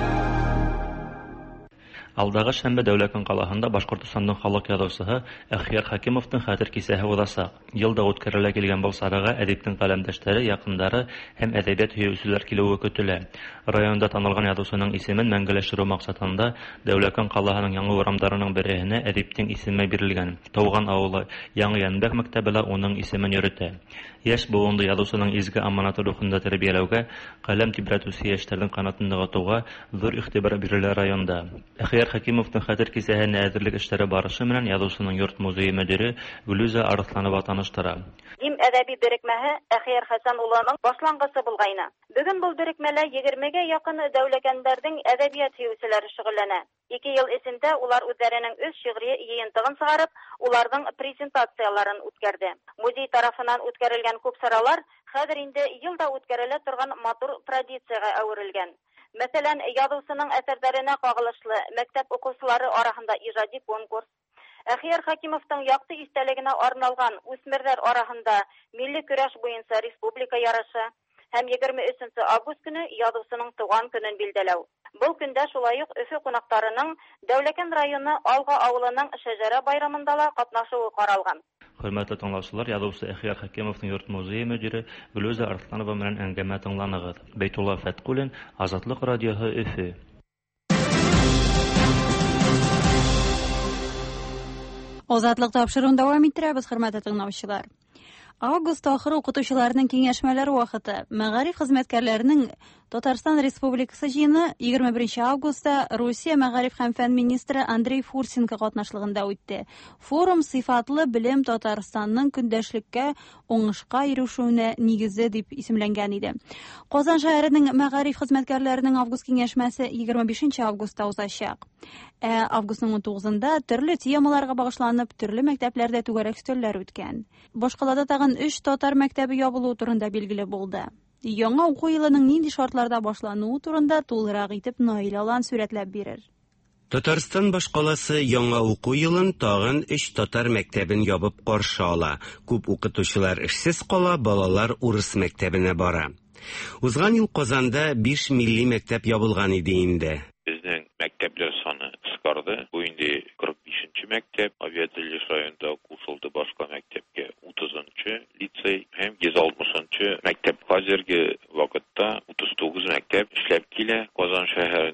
Алдагы шәмбе Дәүләкән калаһында Башкортстанның халык язучысы Әхьяр Хәкимовның хәтер кисәһе узачак. Елда үткәрелә килгән бу сарага әдиптең каләмдәшләре, якындары һәм әдәбият һөючеләр килүе көтелә. Районда танылган язучының исемен мәңгеләштерү максатында Дәүләкән калаһының яңа урамдарының беренә әдиптең исеме бирелгән. Тауган авылы Яңа Янбәк мәктәбендә уның исемен йөртә. Яшь буынды язучының изге аманаты рухында тәрбияләүгә, каләм тибрәтүче яшьләрнең канатын ныгытуга зур игътибар бирелә районда. Әхьяр Хәкимовның хәтер кисәһенә әзерлек эшләре барышы менән язучының йорт музее мөдире Гүлүза Арсланова таныштыра. Дим әдәби берекмәһе Әхьяр Хәсән улының башлангысы булгайны. Бүген бу берекмәлә 20гә якын дәүләкәндәрнең әдәбият һөючеләре шөгыльләнә. 2 ел эчендә улар үзләренең үз шигъри йыентыгын чыгарып, уларның презентацияларын үткәрде. Музей тарафыннан үткәрелгән күп саралар хәзер инде елда үткәрелә торган матур традициягә әверелгән. Мәсәлән, язучының әсәрләренә кагылышлы мәктәп укучылары арасында иҗади конкурс, Әхьяр Хәкимовның якты истәлегенә арналган үсмерләр арасында милли көрәш буенча республика ярышы һәм 23 август көне язучының туган көнен билдәләү. Бу көндә шулай ук Өфе кунакларының Дәүләкән районы Алга авылының Шәҗәрә байрамында ла катнашуы каралган. Хөрмәтле тыңлаучылар, язучы Әхьяр Хәкимовның йорт музее мөдире Гүлүза Арсланова белән әңгәмә тыңланыгыз. Бәйтулла Фәткулин, Азатлык радиоһы, Өфе. Азатлык тапшыруын дәвам иттерәбез, хөрмәтле тыңлаучылар. Август ахыры укытучыларның киңәшмәләре вакыты. Мәгариф хезмәткәрләренең Татарстан Республикасы җыены 21 августта Русия мәгариф һәм фән министры Андрей Фурсенко катнашлыгында үтте. Форум сыйфатлы белем Татарстанның көндәшлеккә уңышка ирешүенә нигезе дип исемләнгән иде. Казан шәһәренең мәгариф хезмәткәрләренең август киңәшмәсе 25 августта узачак. Августның 19-ында төрле темаларга багышланып, төрле мәктәпләрдә түгәрәк өстәлләр үткән. Башкалада тагын 3 татар мәктәбе ябылу турында билгеле булды. Яңа уку елының нинди шартларда башлануы турында тулырак итеп Наил Алан сүрәтләп бирер. Татарстан башкаласы яңа уку елын тагын 3 татар мәктәбен ябып каршы ала. Күп укытучылар эшсез кала, балалар урыс мәктәбенә бара. Узган ел Казанда 5 милли мәктәп ябылган иде инде. Безнең мәктәпләр саны кыскарды. Бу инде 45-нче мәктәп, Авиателеш районында кушылды башка мәктәпкә 30-нчы лицей һәм 160-нчы мәктәп. Хәзерге вакытта 39 мәктәп эшләп килә Казан шәһәрендә.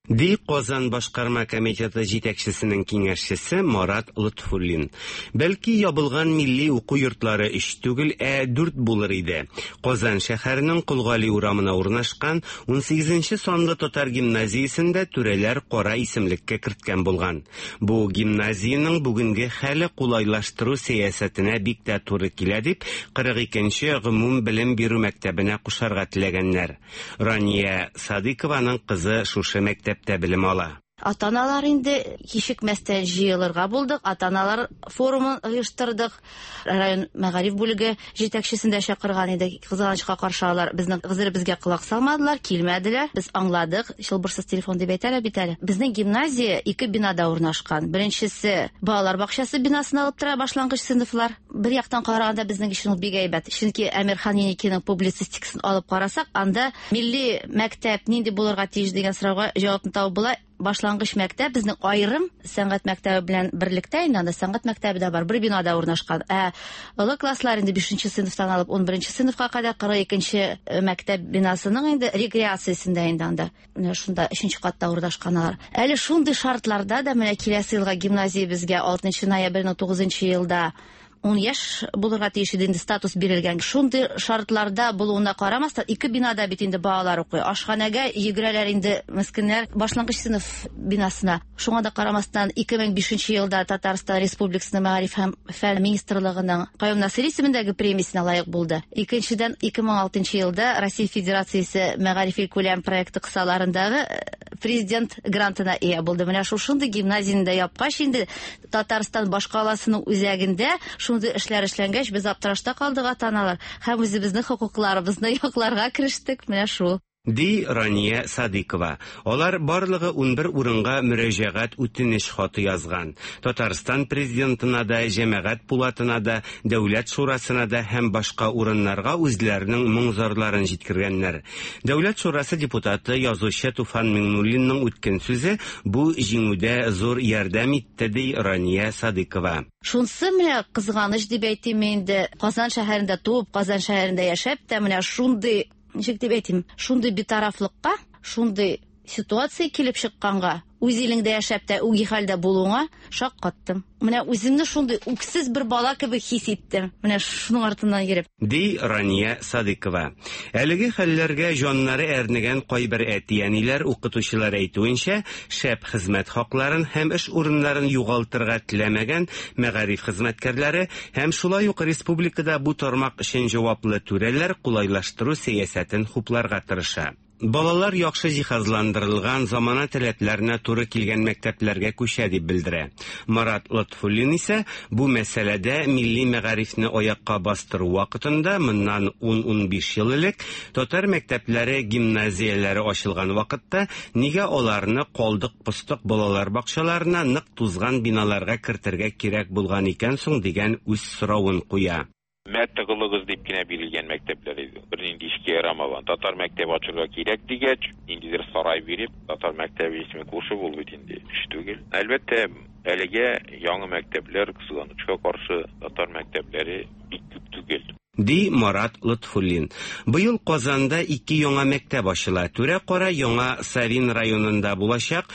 Ди Казан башкарма комитеты җитәкчесенең киңәшчесе Марат Лотфуллин. Бәлки ябылган милли уку йортлары 3 түгел, 4 булыр иде. Казан шәһәренең Кулгали урамына урнашкан 18 санлы татар гимназиясендә түрәләр кара исемлеккә керткән булган. Бу гимназиянең бүгенге хәле кулайлаштыру сәясәтенә бик тә туры килә дип 42-нче гомум белем бирү мәктәбенә кушарга теләгәннәр. Рания Садыкованың кызы шушы мәктәптә белем ала. Ата-аналар инде кичекмәстән җыелырга булдык. Ата-аналар форумын оештырдык. Район мәгариф бүлеге җитәкчесендә чакырган иде. Кызганычка каршы алар безнең безгә колак салмадылар, килмәделәр. Без аңладык. Чылбырсыз телефон дип әйтәләр бит әле. Безнең гимназия 2 бинада урнашкан. Беренчесе балалар бакчасы бинасына алып тора, башлангыч сыйныфлар. Бер яктан караганда безнең өчен ул бик әйбәт. Чөнки Әмирхан Еникинең публицистикасын алып карасак, анда милли мәктәп нинди булырга тиеш дигән сорауга җавапны табып була. Башлангыч мәктәп безнең аерым сәнгать мәктәбе белән берлектә инде, анда сәнгать мәктәбе дә бар, бер бинада урнашкан. Олы класслар инде 5-нче сыйныфтан алып 11-нче сыйныфка кадәр 42-нче мәктәп бинасының инде рекреациясендә инде анда. Менә шунда 3-нче катта урнашканнар. Әле шундый шартларда да менә киләсе елга гимназия безгә 6 ноябрьнең 9-нчы елда 10 яшь булырга тиеш иде, статус бирелгән. Шундый шартларда булуына карамастан 2 бинада бит инде балалар укый. Ашханәгә йөгерәләр инде мескеннәр башлангыч сыйныф бинасына. Шуңа да карамастан 2005 елда Татарстан Республикасының мәгариф һәм фән министрлыгының Каюм Насыйри исемендәге премиясенә лаек булды. Икенчедән 2006 елда Россия Федерациясе мәгарифи күләм проекты кысаларындагы президент грантына ия булды. Менә шушындый гимназияда япкач инде Татарстан башкаласының үзәгендә шундый эшләр эшләнгәч, без аптырашта калдык ата-аналар. Һәм үзебезнең хокукларыбызны якларга керештек. Менә шул. Ди Рания Садыкова. Алар барлыгы 11 урынга мөрәҗәгать үтенеч хаты язган. Татарстан президентына да, җәмәгать пулатына да, дәүләт шурасына да һәм башка урыннарга үзләренең моңзарларын җиткергәннәр. Дәүләт шурасы депутаты язучы Туфан Миңнуллинның үткен сүзе бу җиңүдә зур ярдәм итте, ди Рания Садыкова. Шунсы менә кызганыч дип әйтим инде. Казан шәһәрендә туып, Казан шәһәрендә яшәп тә менә шундый ничек дип әйтим, шундый битарафлыкка, шундый ситуация килеп чыкканга, үз илеңдә яшәп тә үги хәлдә булуңа шаккаттым. Менә үземне шундый үксез бер бала кебек хис иттем. Менә шуның артыннан йөреп. Ди Рания Садыкова. Әлеге хәлләргә җаннары әрнегән кайбер әтияниләр, укытучылар әйтүенчә, шәп хезмәт хакларын һәм эш урыннарын югалтырга теләмәгән мәгариф хезмәткәрләре һәм шулай ук республикада бу тармак өчен җаваплы түрәләр кулайлаштыру сәясәтен хупларга тырыша. Балалар яхшы җиһазландырылган, замана таләпләренә туры килгән мәктәпләргә күчә дип белдерә. Марат Лотфуллин исә бу мәсьәләдә милли мәгарифне аякка бастыру вакытында моннан 10-15 ел элек татар мәктәпләре, гимназияләре ачылган вакытта нигә аларны калдык-постык балалар бакчаларына нык тузган биналарга кертергә кирәк булган икән соң дигән үз соравын куя. Мәктәп кылыгыз дип кенә бирелгән мәктәпләр иде. Бернинди эшкә ярамаган. Татар мәктәбе ачырга кирәк дигәч, ниндидер сарай биреп, татар мәктәбе исеме кушып ул бит инде. Эш түгел. Әлбәттә, әлегә яңа мәктәпләр кызганычка каршы татар мәктәпләре бик күп түгел. Ди Марат Лотфуллин. Быел Казанда 2 яңа мәктәп ачыла. Түрә-кара яңа Савин районында булачак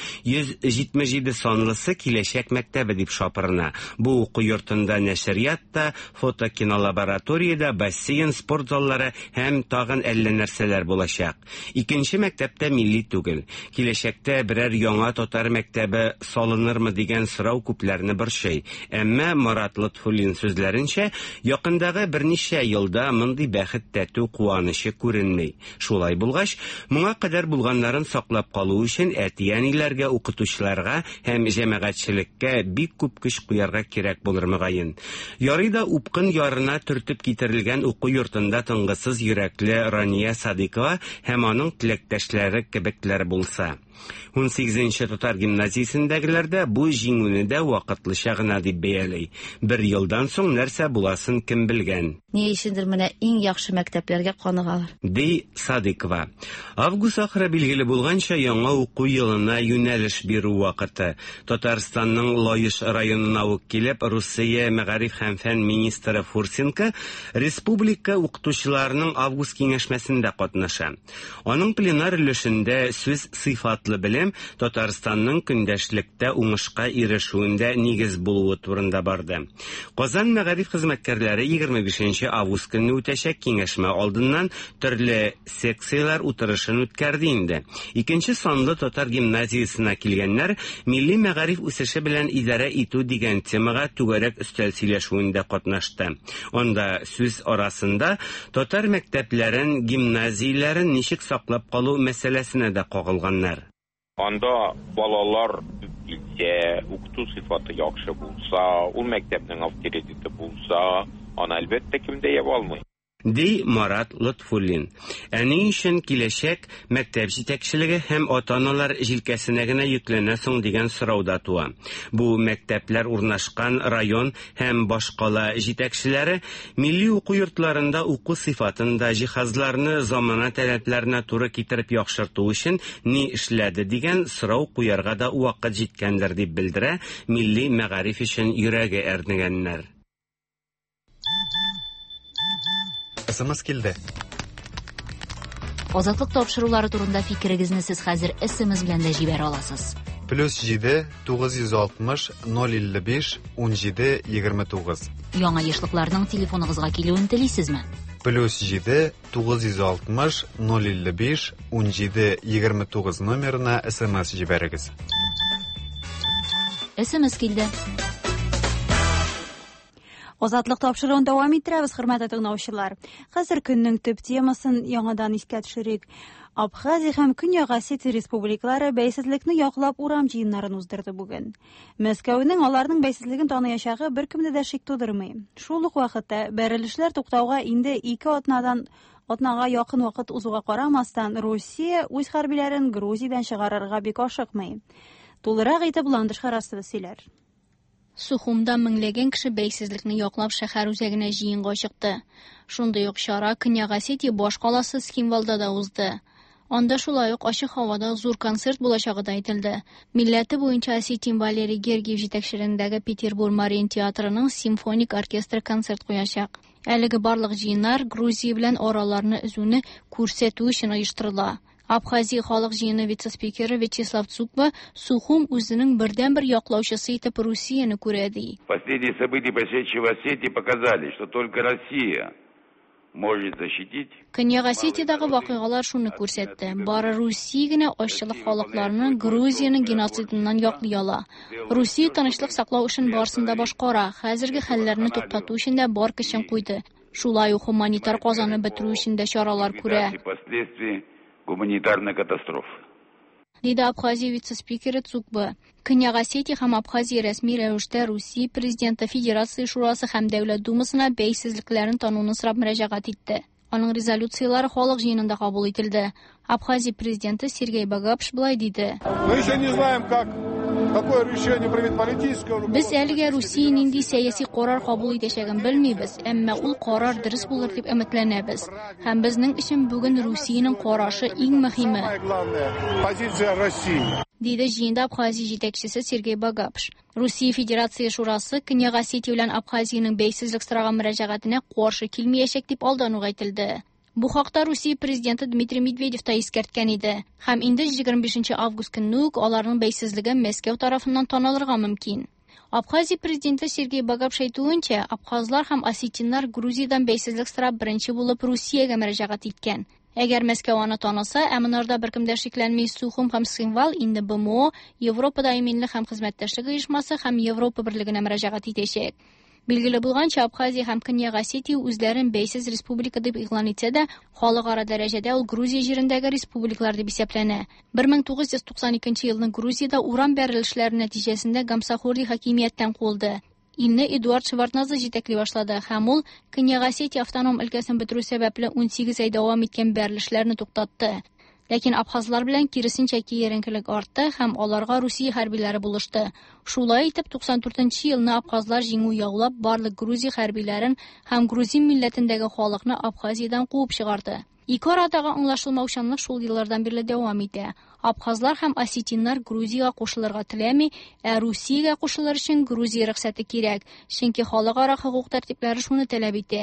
177 санлысы киләчәк мәктәбе дип шапырына. Бу уку йортында нәшрият та, фотокинолабораторияда, бассейн, спорт заллары һәм тагын әллә нәрсәләр булачак. Икенче мәктәптә милли түгел. Киләчәктә берәр яңа татар мәктәбе салынырмы дигән сорау күпләрне борчый. Әмма Марат Лотфуллин сүзләренчә, якындагы берничә елда мондый бәхет тәтү куанышы күренмәй. Шулай булгач, моңа кадәр булганнарын саклап калу өчен әтияниләргә, укытучыларга һәм җәмәгатьчелеккә бик күп көч куярга кирәк булыр мөгаен. Ярый да упкын ярына төртеп китерелгән уку йортында тынгысыз йөрәкле Рания Садыкова һәм аның теләктәшләре кебекләр булса. 18-нче татар гимназиясендәгеләрдә бу җиңүне дә вакытлыча гына дип бәялый. 1 елдан соң нәрсә буласын кем белгән. Ни өчендер менә иң яхшы мәктәпләргә каныгалар. Ди Садыкова. Август ахыры билгеле булганча яңа уку елына юнәлеш бирү вакыты. Татарстанның Лаеш районына ук килеп, Русия мәгариф һәм фән министры Фурсенко республика укытучыларының август киңәшмәсендә катнаша. Аның пленар өлешендә сүз сыйфатлы сыйфатлы белем Татарстанның көндәшлектә уңышка ирешүендә нигез булуы турында барды. Казан мәгариф хезмәткәрләре 25 август көнне үтәчәк киңәшмә алдыннан төрле секциялар утырышын үткәрде инде. Икенче санлы татар гимназиясына килгәннәр милли мәгариф үсеше белән идарә итү дигән темага түгәрәк өстәл сөйләшүендә катнашты. Анда сүз арасында татар мәктәпләрен, гимназияләрен ничек саклап калу мәсьәләсенә дә кагылганнар. Анда балалар билсә, укыту сыйфаты яхшы булса, ул мәктәпнең авторитеты булса, аны әлбәттә кимдә яп алмый. Ди Марат Лотфуллин. Әни өчен киләчәк мәктәп җитәкчелеге һәм ата-аналар җилкәсенә генә йөкләнә соң дигән сорауда туа. Бу мәктәпләр урнашкан район һәм башкала җитәкчеләре милли уку йортларында уку сыйфатында җиһазларны замана таләпләренә туры китереп яхшырту өчен ни эшләде дигән сорау куярга да вакыт җиткәндер дип белдерә милли мәгариф өчен йөрәге әрнегәннәр. СМС килде. Азатлык тапшырулары турында фикерегезне сез хәзер СМС белән дә җибәрә аласыз. +7 960 055 17 29. Яңа яшьлекләрнең телефоныгызга килүен телисезме? +7 960 055 17 29 номерына СМС җибәрегез. СМС килде. Азатлык тапшыруын дәвам иттерәбез, хөрмәтле тыңлаучылар. Хәзер көннең төп темасын яңадан искә төшерик. Абхазия һәм Көньяк Осетия республикалары бәйсезлекне яклап урам җыеннарын уздырды бүген. Мәскәүнең аларның бәйсезлеген таныячагы беркемне дә шик тудырмый. Шул ук вакытта бәрелешләр туктауга инде 2 атнага якын вакыт узуга карамастан, Россия үз хәрбиләрен Грузиядән чыгарырга бик ашыкмый. Тулырак итеп Ландыш Харасова сөйләр. Сухумда меңләгән кеше бәйсезлекне яклап шәһәр үзәгенә җыенга чыкты. Шундый ук чара Көньяк Осетия баш каласы Схимвалда да узды. Анда шулай ук ачык һавада зур концерт булачагы да әйтелде. Милләте буенча Осетин Валерий Гергиев җитәкчелегендәге Петербург Марин театрының симфоник оркестры концерт куячак. Әлеге барлык җыеннар Грузия белән араларны үзүне күрсәтү өчен оештырыла. Абхазия халык җыены вице-спикеры Вячеслав Цукба Сухум үзенең бердәнбер яклаучысы итеп Россияны күрә ди. Последние события, прошедшие в Осетии, показали, что только Россия может защитить. Көньяк Осетиядагы вакыйгалар шуны күрсәтте. Бары Русия генә ачлык халыкларны Грузияның геноцидыннан яклый ала. Русия тынычлык саклау өчен барсын да башкара. Хәзерге хәлләрне туктату өчен дә бар көчен куйды. Шулай ук гуманитар казаны бетерү өчен дә чаралар күрә. Гуманитарная катастрофа. Диде Абхазия вице-спикеры Цукба. Көньяк Осетия һәм Абхазия рәсми рәвештә Русия президенты Федерация шурасы һәм Дәүләт думасына бәйсезлекләрен тануны сорап мөрәҗәгать итте. Аның резолюциялары халык җыенында кабул ителде. Абхазия президенты Сергей Багапш булай диде. Без әлегә Русия нинди сәяси карар кабул итәчәген белмибез, әмма ул карар дөрес булыр дип өметләнәбез. Һәм безнең өчен бүген Русиянең карашы иң мөһиме. Диде җыенда Абхазия җитәкчесе Сергей Багапш. Русия Федерация шурасы Көньяк Осетия белән Абхазиянең бәйсезлек сораган мөрәҗәгатенә каршы килмәячәк дип алдануга әйтелде. Бу хакта Русия президенты Дмитрий Медведев та искәрткән иде. Һәм инде 25 август көнне үк аларның бәйсезлеге Мәскәү тарафыннан танылырга мөмкин. Абхазия президенты Сергей Багапш әйтүенчә, абхазлар һәм осетиннар Грузиядан бәйсезлек сорап беренче булып Русиягә мөрәҗәгать иткән. Әгәр Мәскәү аны таныса, монда беркем дә шикләнми Сухум һәм Схимвал инде БМО, Европа даиминлек һәм хезмәттәшлек оешмасы һәм Европа берлегенә мөрәҗәгать итәчәк. Билгеле булганча, Абхазия һәм Көньяк Осетия үзләрен бәйсез республика дип игълан итсә дә, халыкара дәрәҗәдә ул Грузия җирендәге республикалар дип исәпләнә. 1992 елның Грузиядә урам бәрелешләре нәтиҗәсендә Гамсахурди хакимияттән куылды. Илне Эдуард Шеварднадзе җитәкли башлады һәм ул Көньяк Осетия автоном өлкәсен бетерү сәбәпле 18 ай дәвам иткән бәрелешләрне туктатты. Ләкин абхазлар белән киресенчә киеренкелек артты һәм аларга Русия хәрбиләре булышты. Шулай итеп 94 елны абхазлар җиңү яулап барлык Грузия хәрбиләрен һәм грузин милләтендәге халыкны Абхазиядан куып чыгарды. Ике арадагы аңлашылмаучанлык шул еллардан бирле дәвам итә. Абхазлар һәм осетиннар Грузиягә кушылырга теләми, Русиягә кушылыр өчен Грузия рөхсәте кирәк, чөнки халыкара хокук тәртипләре шуны таләп итә.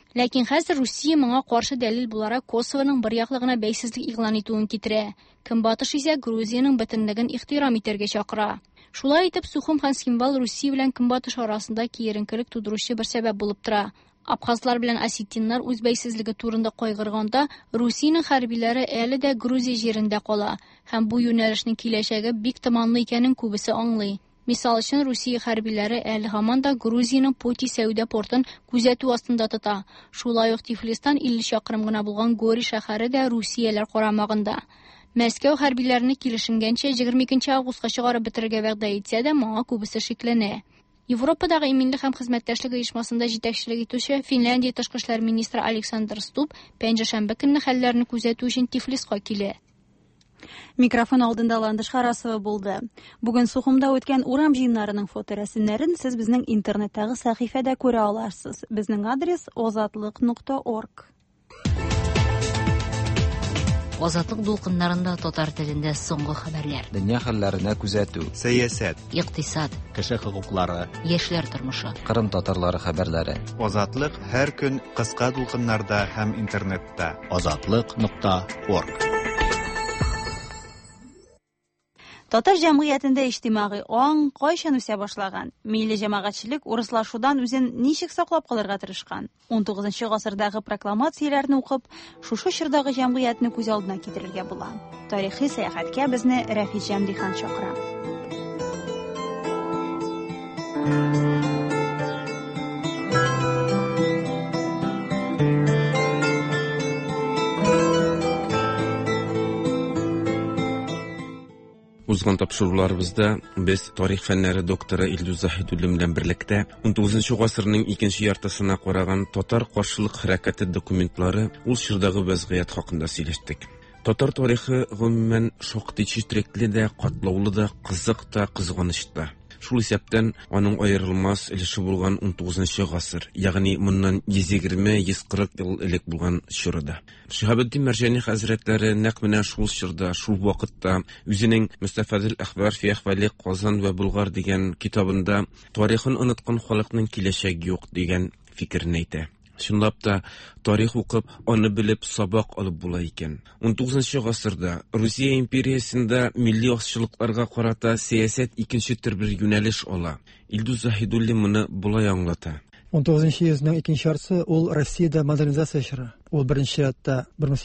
Ләкин хәзер Русия моңа каршы дәлил буларак Косовоның бер яклыгына бәйсезлек игълан итүен китерә. Көнбатыш исә Грузиянең бөтенлеген ихтирам итәргә чакыра. Шулай итеп, Сухум һәм Симвал Русия белән Көнбатыш арасында киеренкелек тудыручы бер сәбәп булып тора. Абхазлар белән осетиннар үз бәйсезлеге турында кайгырганда, Русиянең хәрбиләре әле дә Грузия җирендә кала һәм бу юнәлешнең киләчәге бик томанлы икәнен күбесе аңлый. Мисал өчен, Русия хәрбиләре әле һаман да Грузиянең Пути сәүдә портын күзәтү астында тота. Шулай ук Тифлистан 50 чакрым гына булган Гори шәһәре дә Русияләр карамагында. Мәскәү хәрбиләрне килешенгәнчә 22 августка чыгарып бетерергә вәгъдә итсә дә, моңа күбесе шикләнә. Европадагы иминлек һәм хезмәттәшлек оешмасында җитәкчелек итүче Финляндия тышкы эшләр министры Александр Стуб пәнҗешәмбе көнне хәлләрне күзәтү өчен Тифлиска килә. Микрофон алдында Ландыш Харасова булды. Бүген Сухумда үткән урам җыеннарының фоторәсемнәрен сез безнең интернеттагы сәхифәдә күрә аласыз. Безнең адрес озатлык.org. Азатлык дулкыннарында татар телендә соңгы хәбәрләр. Дөнья хәлләренә күзәтү, сәясәт, Икътисад, кеше хокуклары, яшьләр тормышы. Кырым татарлары хәбәрләре. Азатлык һәр көн кыска дулкыннарда һәм интернетта. Озатлык.org. Татар җәмгыятендә иҗтимагый аң кайчан үсә башлаган? Милли җәмәгатьчелек урыслашудан үзен ничек саклап калырга тырышкан? 19 гасырдагы прокламацияләрне укып, шушы чордагы җәмгыятьне күз алдына китерергә була. Тарихи сәяхәткә безне Рафис Җәмдихан чакыра. Узган тапшыруларыбызда без тарих фәннәре докторы Илдус Заһидуллин белән берлектә 19 гасырның икенче яртысына караган татар каршылык хәрәкәте документлары ул чордагы вазгыять хакында сөйләштек. Татар тарихы гомумән шактый читрекле дә, катлаулы да, кызык та, кызганыч та. Шул исәптән аның аерылмас өлеше булган 19 гасыр, ягъни моннан 120-140 ел элек булган чорда. Шиһабеддин Мәрҗани хәзрәтләре нәкъ менә шул чорда, шул вакытта үзенең Мустафадил әхбар фи әхвали Казан ва Булгар дигән китабында тарихын оныткан халыкның киләчәге юк дигән фикерне әйтә. Шунлап та тарих укып, аны белеп сабак алып була икән. 19 гасырда Русия империясында милли азчылыкларга карата сәясәт икенче төр бер юнәлеш ала. Илдус Заһидуллин моны булай аңлата. 19 йөзнең икенче яртысы ул Россиядә модернизация чоры. Ул беренче чиратта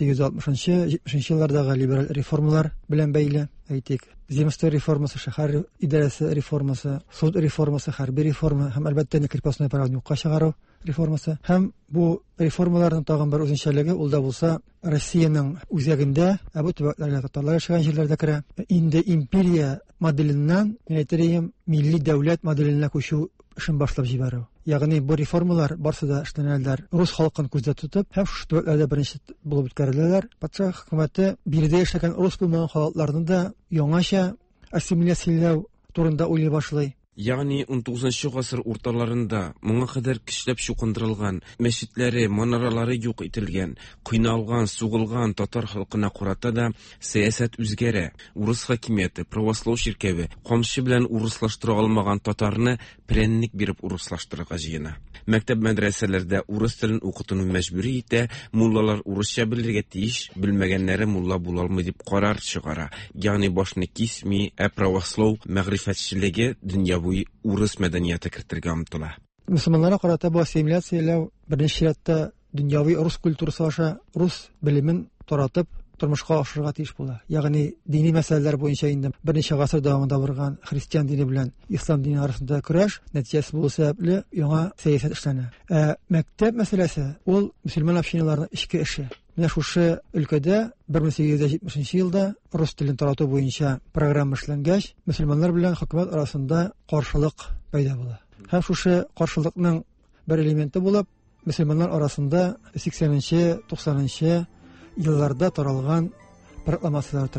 1860-70 еллардагы либераль реформалар белән бәйле. Әйтик, земство реформасы, шәһәр идарәсе реформасы, суд реформасы, хәрби реформа һәм әлбәттә крепостное правоны юкка чыгару реформасы. Һәм бу реформаларның тагын бер үзенчәлеге ул да булса Россиянең үзәгендә, бу төбәкләргә татарлар яшәгән җирләрдә керә. Инде империя моделеннән, милли дәүләт моделенә күчү эшен башлап җибәрү. Ягъни бу реформалар барсы да эшләнәләр рус халкын күздә тотып, һәм шушы төбәкләрдә беренче булып үткәреләләр. Патша хөкүмәте биредә яшәгән рус булмаган халыкларны да яңача ассимиляцияләү турында уйлый башлый. Ягъни 19 гасыр урталарында моңа кадәр көчләп чукындырылган, мәчетләре, манаралары юк ителгән, кыйналган, сугылган татар халкына карата да сәясәт үзгәрә. Урыс хакимияте, православ ширкәве камчы белән урыслаштыра алмаган татарны прәнник биреп урыслаштырырга җыена. Мәктәп мәдрәсәләрдә урыс телен укытуны мәҗбүри итә, муллалар урысча белергә тиеш, белмәгәннәре мулла була алмый дип карар чыгара. Ягъни башны кисми, православ мәгърифәтчелеге дөньяви урыс мәдәнияте кертергә омтыла. Мөселманнарга карата бу ассимиляцияләү беренче чиратта дөньяви рус культурасы аша рус белемен таратып тормышка ашырга тиеш була. Ягъни дини мәсьәләләр буенча инде берничә гасыр дәвамында барган христиан дине белән ислам дине арасында көрәш нәтиҗәсе булу сәбәпле яңа сәясәт эшләнә. Мәктәп мәсьәләсе ул мөселман общиналарының ичке эше. Менә шушы өлкәдә 1870 елда рус телен тарату буенча программа эшләнгәч, мөселманнар белән хөкүмәт арасында каршылык пайда була. Һәм шушы каршылыкның бер элементы булып, мөселманнар арасында 80-90 елларда таралган прокламациялар тора.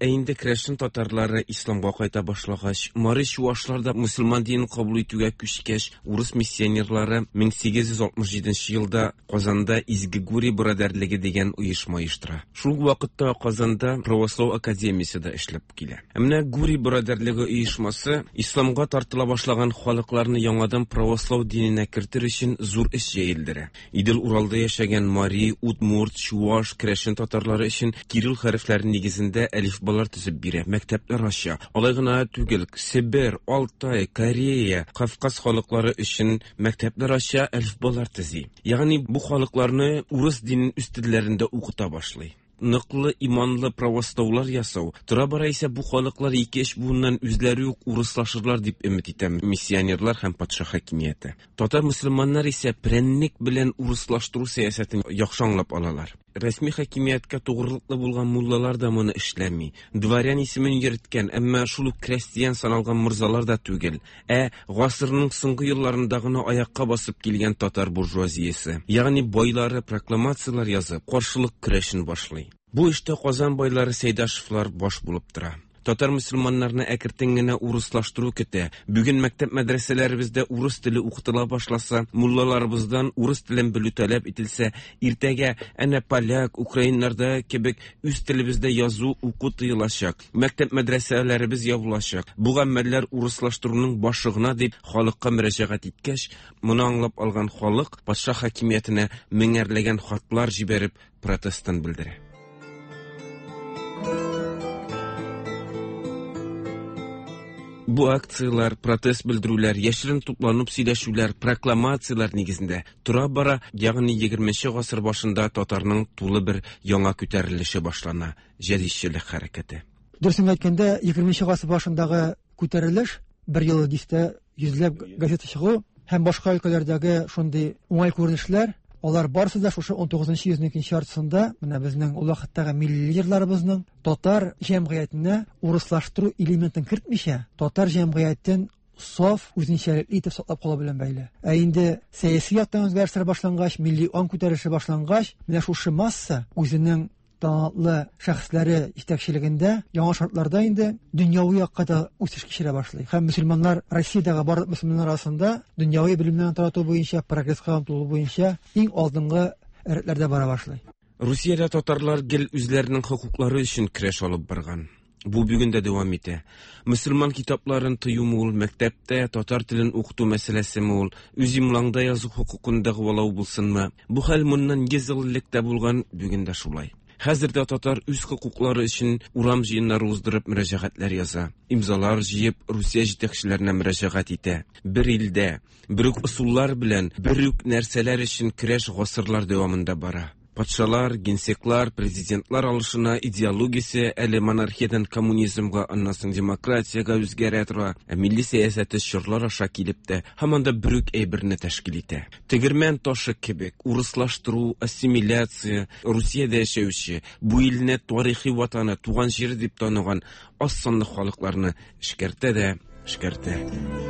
Инде керәшен татарлары исламга кайта башлагач, Мари чуашлар да мусульман динен кабул итүгә күчкәч, урыс миссионерлары 1867 елда Казанда Изге Гури брадәрлеге дигән оешма оештыра. Шул вакытта Казанда Православ академиясе дә эшләп килә. Менә Гури брадәрлеге оешмасы исламга тартыла башлаган халыкларны яңадан православ диненә кертер өчен зур эш җәелдерә. Идел Уралда яшәгән Мари, Удмурт, Чуаш, керәшен татарлары өчен кирилл хәрефләре нигезендә әлифбалар төзеп бирә, мәктәпләр ача. Алай гына түгел, Сибир, Алтай, Корея, Кавказ халыклары өчен мәктәпләр ача, әлифбалар төзи. Ягъни бу халыкларны урыс динен үстәлләрендә укыта башлый. Ныклы иманлы православлар ясау. Тора бара исә бу халыклар 2-3 буыннан үзләре үк урыслашырлар дип өмет итә миссионерлар һәм патша хакимияте. Татар мөселманнар исә прәнник белән урыслаштыру сәясәтен яхшы аңлап алалар. Рәсми хакимияткә тугрылыклы булган муллалар да моны эшләми. Дворян исемен йөрткән, әмма шул ук крестьян саналган мурзалар да түгел. Гасырның соңгы елларында гына аякка басып килгән татар буржуазиясе, ягъни байлары прокламациялар язып, каршылык көрәшен башлый. Бу эштә Казан байлары Сәйдашевлар баш булып тора. Татар мөселманнарны әкертен генә урыслаштыру көтә. Бүген мәктәп мәдрәсәләребездә урыс теле укытыла башласа, муллаларыбыздан урыс телен белү таләп ителсә, иртәгә әнә поляк, украиннарда кебек үз телебездә язу, уку тыелачак. Мәктәп мәдрәсәләребез ябылачак. Бу гамәлләр урыслаштыруның башлыгына дип халыкка мөрәҗәгать иткәч, моны аңлап алган халык патша хакимиятенә меңәрләгән хатлар җибәреп протестын белдерә. Бу акциялар, протест белдерүләр, яшерен тупланып сөйләшүләр, прокламациялар нигезендә тора бара, ягъни 20нче гасыр башында татарның тулы бер яңа күтәрелеше башлана, җәдитчелек хәрәкәте. Дөресен әйткәндә, 20нче гасыр башындагы күтәрелеш бер ел дистә йөзләп газета чыгу һәм башка өлкәләрдәге шундый уңай күренешләр, алар барысы да шушы 19нчы йөзнең икенче яртысында менә безнең ул вакыттагы милли лидерларыбызның татар җәмгыятенә урыслаштыру элементын кертмичә, татар җәмгыятен саф үзенчәлекле итеп саклап кала белән бәйле. Инде сәяси яктан үзгәрешләр башлангач, милли ан күтәреше башлангач, менә шушы масса үзенең талантлы шәхесләре җитәкчелегендә яңа шартларда инде дөньяви якка да үсеш кичерә башлый. Һәм мөселманнар Россиядәге барлык мөселманнар арасында дөньяви белемнәрне тарату буенча, прогресска омтылу буенча иң алдынгы рәтләрдә бара башлый. Русиядә татарлар гел үзләренең хокуклары өчен көрәш алып барган. Бу бүген дә дәвам итә. Мөселман китапларын тыю мул, мәктәптә татар телен укыту мәсьәләсе мул, үз имлаңда язу хукукын дәгъвалау булсынмы? Бу хәл моннан 100 ел электә булган, бүген дә шулай. Хәзердә татар үз хукуклары өчен урам җыеннары уздырып мөрәҗәгатьләр яза. Имзалар җыеп Русия җитәкчеләренә мөрәҗәгать итә. Бер илдә, бер үк усуллар белән, бер үк нәрсәләр өчен көрәш гасырлар дәвамында бара. Патшалар, генсеклар, президентлар алышына идеологиясе әле монархиядан коммунизмга, аннан соң демократиягә үзгәрә тора. Милли сәясәте чорлар аша килеп тә һаман да бер үк әйберне тәшкил итә. Тегермән ташы кебек урыслаштыру, ассимиляция, Русиядә яшәүче, бу илне тарихи ватаны, туган җире дип таныган аз санлы халыкларны эшкәртә дә эшкәртә.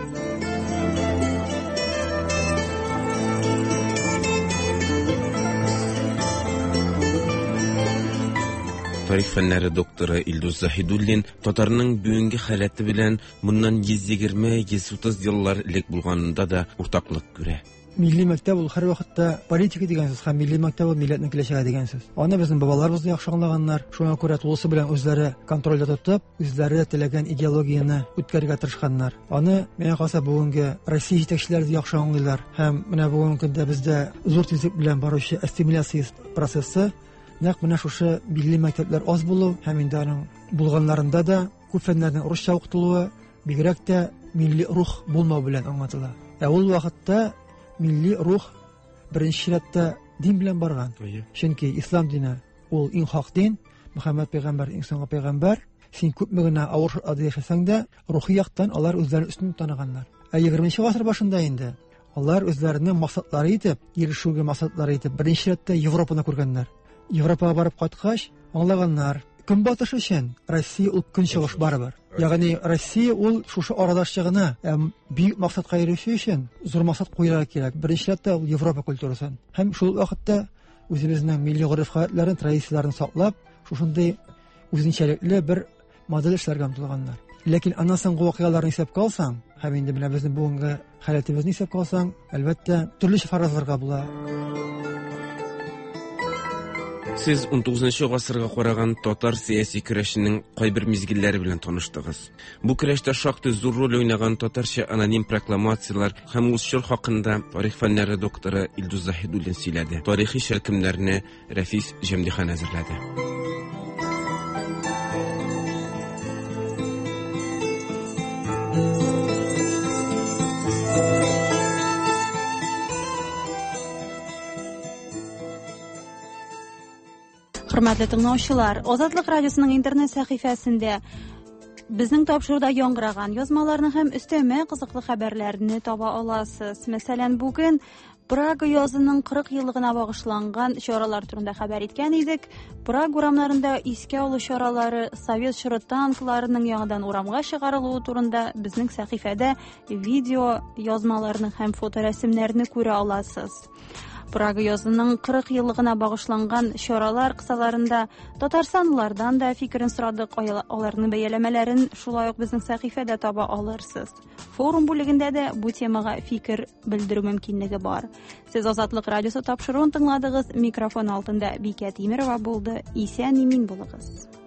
Тарих фәннәре докторы Илдус Заһидуллин татарның бүгенге халаты белән моннан 120-130 еллар элек булганында да уртаклык күрә. Милли мәктәп ул һәр вакытта политика дигән сүз һәм милли мәктәп милләтнең киләчәге дигән сүз. Аны безнең бабаларыбыз да яхшы аңлаганнар. Шуңа күрә тулысы белән үзләре контрольдә тотып, үзләре теләгән идеологияны үткәргә тырышканнар. Аны менә калса бүгенге Россия җитәкчеләре дә яхшы аңлыйлар. Һәм менә бүгенге көндә бездә зур тизлек белән баручы ассимиляция процессы нәкъ менә шушы милли мәктәпләр аз булу һәм инде аның булганнарында да күп фәннәрнең русча укытылуы, бигрәк тә милли рух булмау белән аңлатыла. Ул вакытта милли рух беренче рәттә дин белән барган. Чөнки ислам дине ул иң хак дин, Мөхәммәд пәйгамбәр иң соңгы пәйгамбәр. Син күпме генә авыр шартларда яшәсәң дә, рухи яктан алар үзләрен үстен таныганнар. 20нче гасыр башында инде алар үзләренең максатлары итеп, ирешүгә максатлары итеп беренче рәттә Европаны күргәннәр. Европага барып кайткач, аңлаганнар, көнбатыш өчен Россия ул көнчыгыш барыбер. Ягъни Россия ул шушы арадашчыгына бик максатка ирешү өчен зур максат куярга кирәк. Беренче рәттә ул Европа культурасын. Һәм шул вакытта үзебезнең милли гореф-гадәтләрен, традицияләрен саклап, шушындый үзенчәлекле бер модель эшләргә омтылганнар. Ләкин аннан соңгы вакыйгаларны исәпкә алсаң, һәм инде менә безнең бүгенге халәтебезне исәпкә алсаң, әлбәттә төрлечә фаразларга була. Сез 19 гасырга караган татар сиясәт көрәшенең кайбер мизгилләре белән таныштыгыз. Бу көрәштә шактый зур роль уйнаган татарча аноним прокламациялар һәм узчыл хакында тарих фәннәре докторы Илдус Заһидуллин сөйләде. Тарихи шәркемнәрне Рафис Җәмдихан әзерләде. Хөрмәтле тыңлаучылар, Азатлык радиосының интернет сәхифәсендә безнең тапшыруда яңгыраган язмаларны һәм өстәмә кызыклы хәбәрләрне таба аласыз. Мәсәлән, бүген Прага язының 40 еллыгына багышланган чаралар турында хәбәр иткән идек. Прага урамнарында искә алу чаралары, совет чоры танкларының яңадан урамга чыгарылуы турында безнең сәхифәдә видео язмаларны һәм фоторәсемнәрне күрә аласыз. Прага язының 40 еллыгына багышланган чаралар кысаларында татарстанлылардан да фикерен сорадык, аларның бәяләмәләрен шулай ук безнең сәхифәдә таба алырсыз. Форум бүлегендә дә бу темага фикер белдерү мөмкинлеге бар. Сез Азатлык радиосы тапшыруын тыңладыгыз. Микрофон алтында Бикә Тимерова булды. Исән-имин булыгыз.